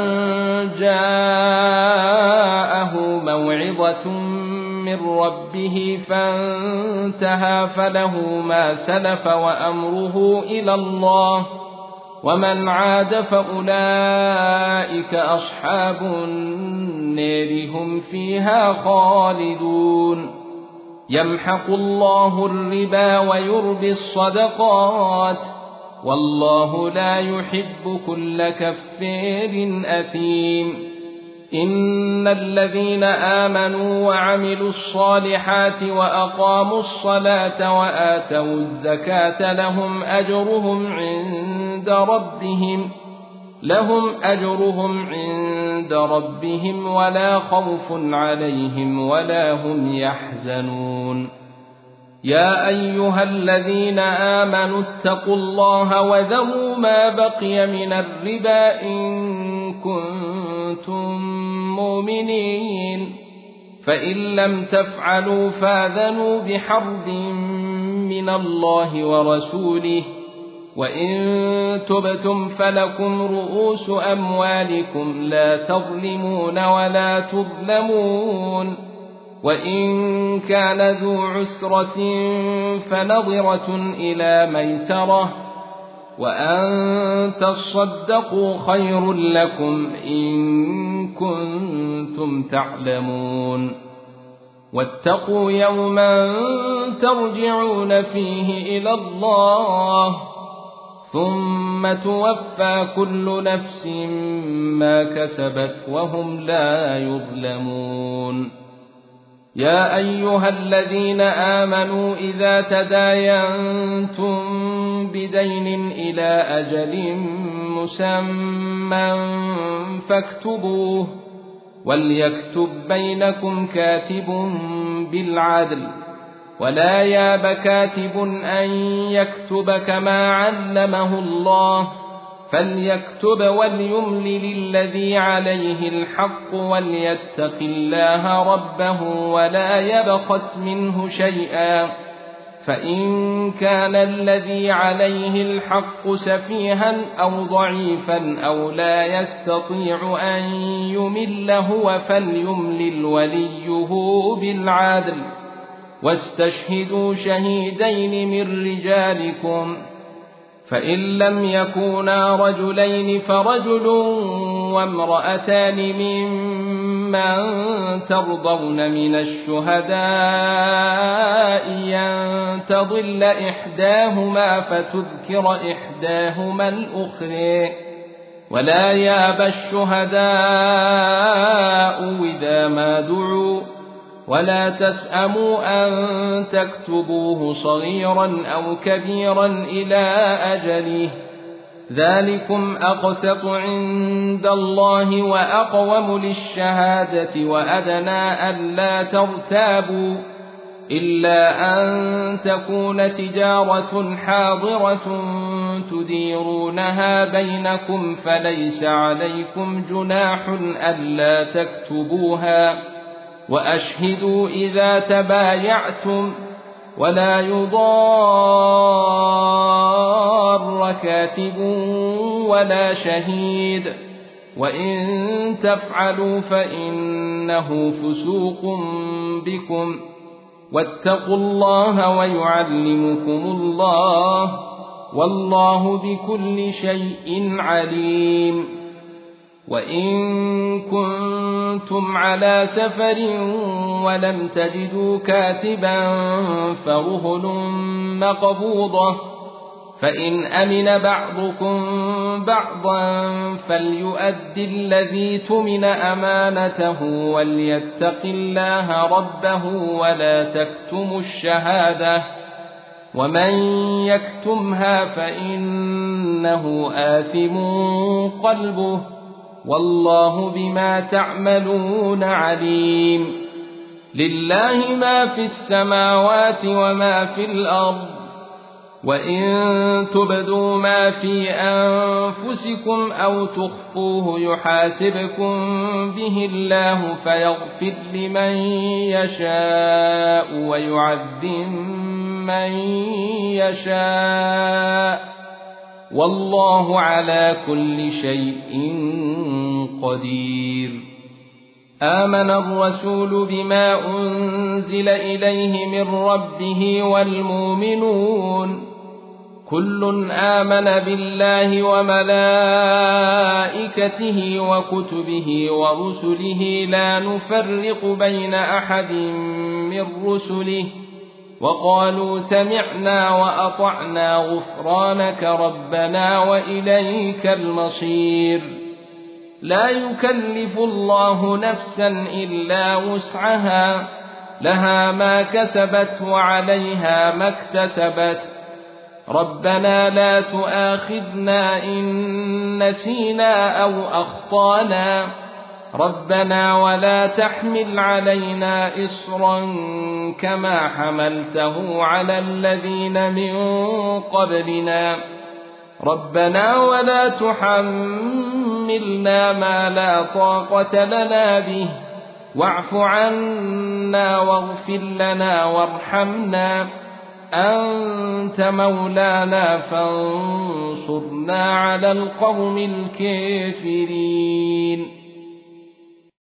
جاءه موعظة من ربه فانتهى فله ما سلف وأمره إلى الله ومن عاد فأولئك أصحاب النار هم فيها خالدون. يمحق الله الربا ويربي الصدقات والله لا يحب كل كفار أثيم. إن الذين آمنوا وعملوا الصالحات وأقاموا الصلاة وآتوا الزكاة لهم أجرهم عند ربهم لهم أجرهم عند ربهم ولا خوف عليهم ولا هم يحزنون. يا أيها الذين آمنوا اتقوا الله وذروا ما بقي من الربا إن كنتم مؤمنين فإن لم تفعلوا فاذنوا بحرب من الله ورسوله وإن تبتم فلكم رؤوس أموالكم لا تظلمون ولا تظلمون وإن كان ذو عسرة فنظرة إلى ميسرة وأن تصدقوا خير لكم إن كنتم تعلمون واتقوا يوما ترجعون فيه إلى الله ثم توفى كل نفس ما كسبت وهم لا يظلمون يا أيها الذين آمنوا إذا تداينتم بدين إلى أجل مسمى فاكتبوه وليكتب بينكم كاتب بالعدل ولا ياب كاتب أن يكتب كما علمه الله فليكتب وليملل الذي عليه الحق وليتق الله ربه ولا يبخس منه شيئا فإن كان الذي عليه الحق سفيها أو ضعيفا أو لا يستطيع أن يمل هو فليملل وليه بالعدل واستشهدوا شهيدين من رجالكم فإن لم يكونا رجلين فرجل وامرأتان ممن ترضون من الشهداء أن تضل إحداهما فتذكر إحداهما الأخرى ولا ياب الشهداء إذا ما دعوا ولا تسأموا أن تكتبوه صغيرا أو كبيرا إلى أجله ذلكم أقسط عند الله وأقوم للشهادة وأدنى ألا ترتابوا إلا أن تكون تجارة حاضرة تديرونها بينكم فليس عليكم جناح ألا تكتبوها وأشهدوا إذا تبايعتم ولا يضار كاتب ولا شهيد وإن تفعلوا فإنه فسوق بكم واتقوا الله ويعلمكم الله والله بكل شيء عليم وإن كنتم على سفر ولم تجدوا كاتبا فرهن مقبوضة فإن أمن بعضكم بعضا فليؤد الذي تمن أمانته وليتق الله ربه ولا تكتموا الشهادة ومن يكتمها فإنه آثم قلبه والله بما تعملون عليم لله ما في السماوات وما في الأرض وإن تبدوا ما في أنفسكم أو تخفوه يحاسبكم به الله فيغفر لمن يشاء ويعذب من يشاء والله على كل شيء قدير آمن الرسول بما أنزل إليه من ربه والمؤمنون كل آمن بالله وملائكته وكتبه ورسله لا نفرق بين أحد من رسله وقالوا سمعنا وأطعنا غفرانك ربنا وإليك المصير لا يكلف الله نفسا إلا وسعها لها ما كسبت وعليها ما اكتسبت ربنا لا تؤاخذنا إن نسينا أو أخطانا ربنا ولا تحمل علينا إصرا كما حملته على الذين من قبلنا ربنا ولا تحملنا ما لا طاقة لنا به واعف عنا واغفر لنا وارحمنا أنت مولانا فانصرنا على القوم الكافرين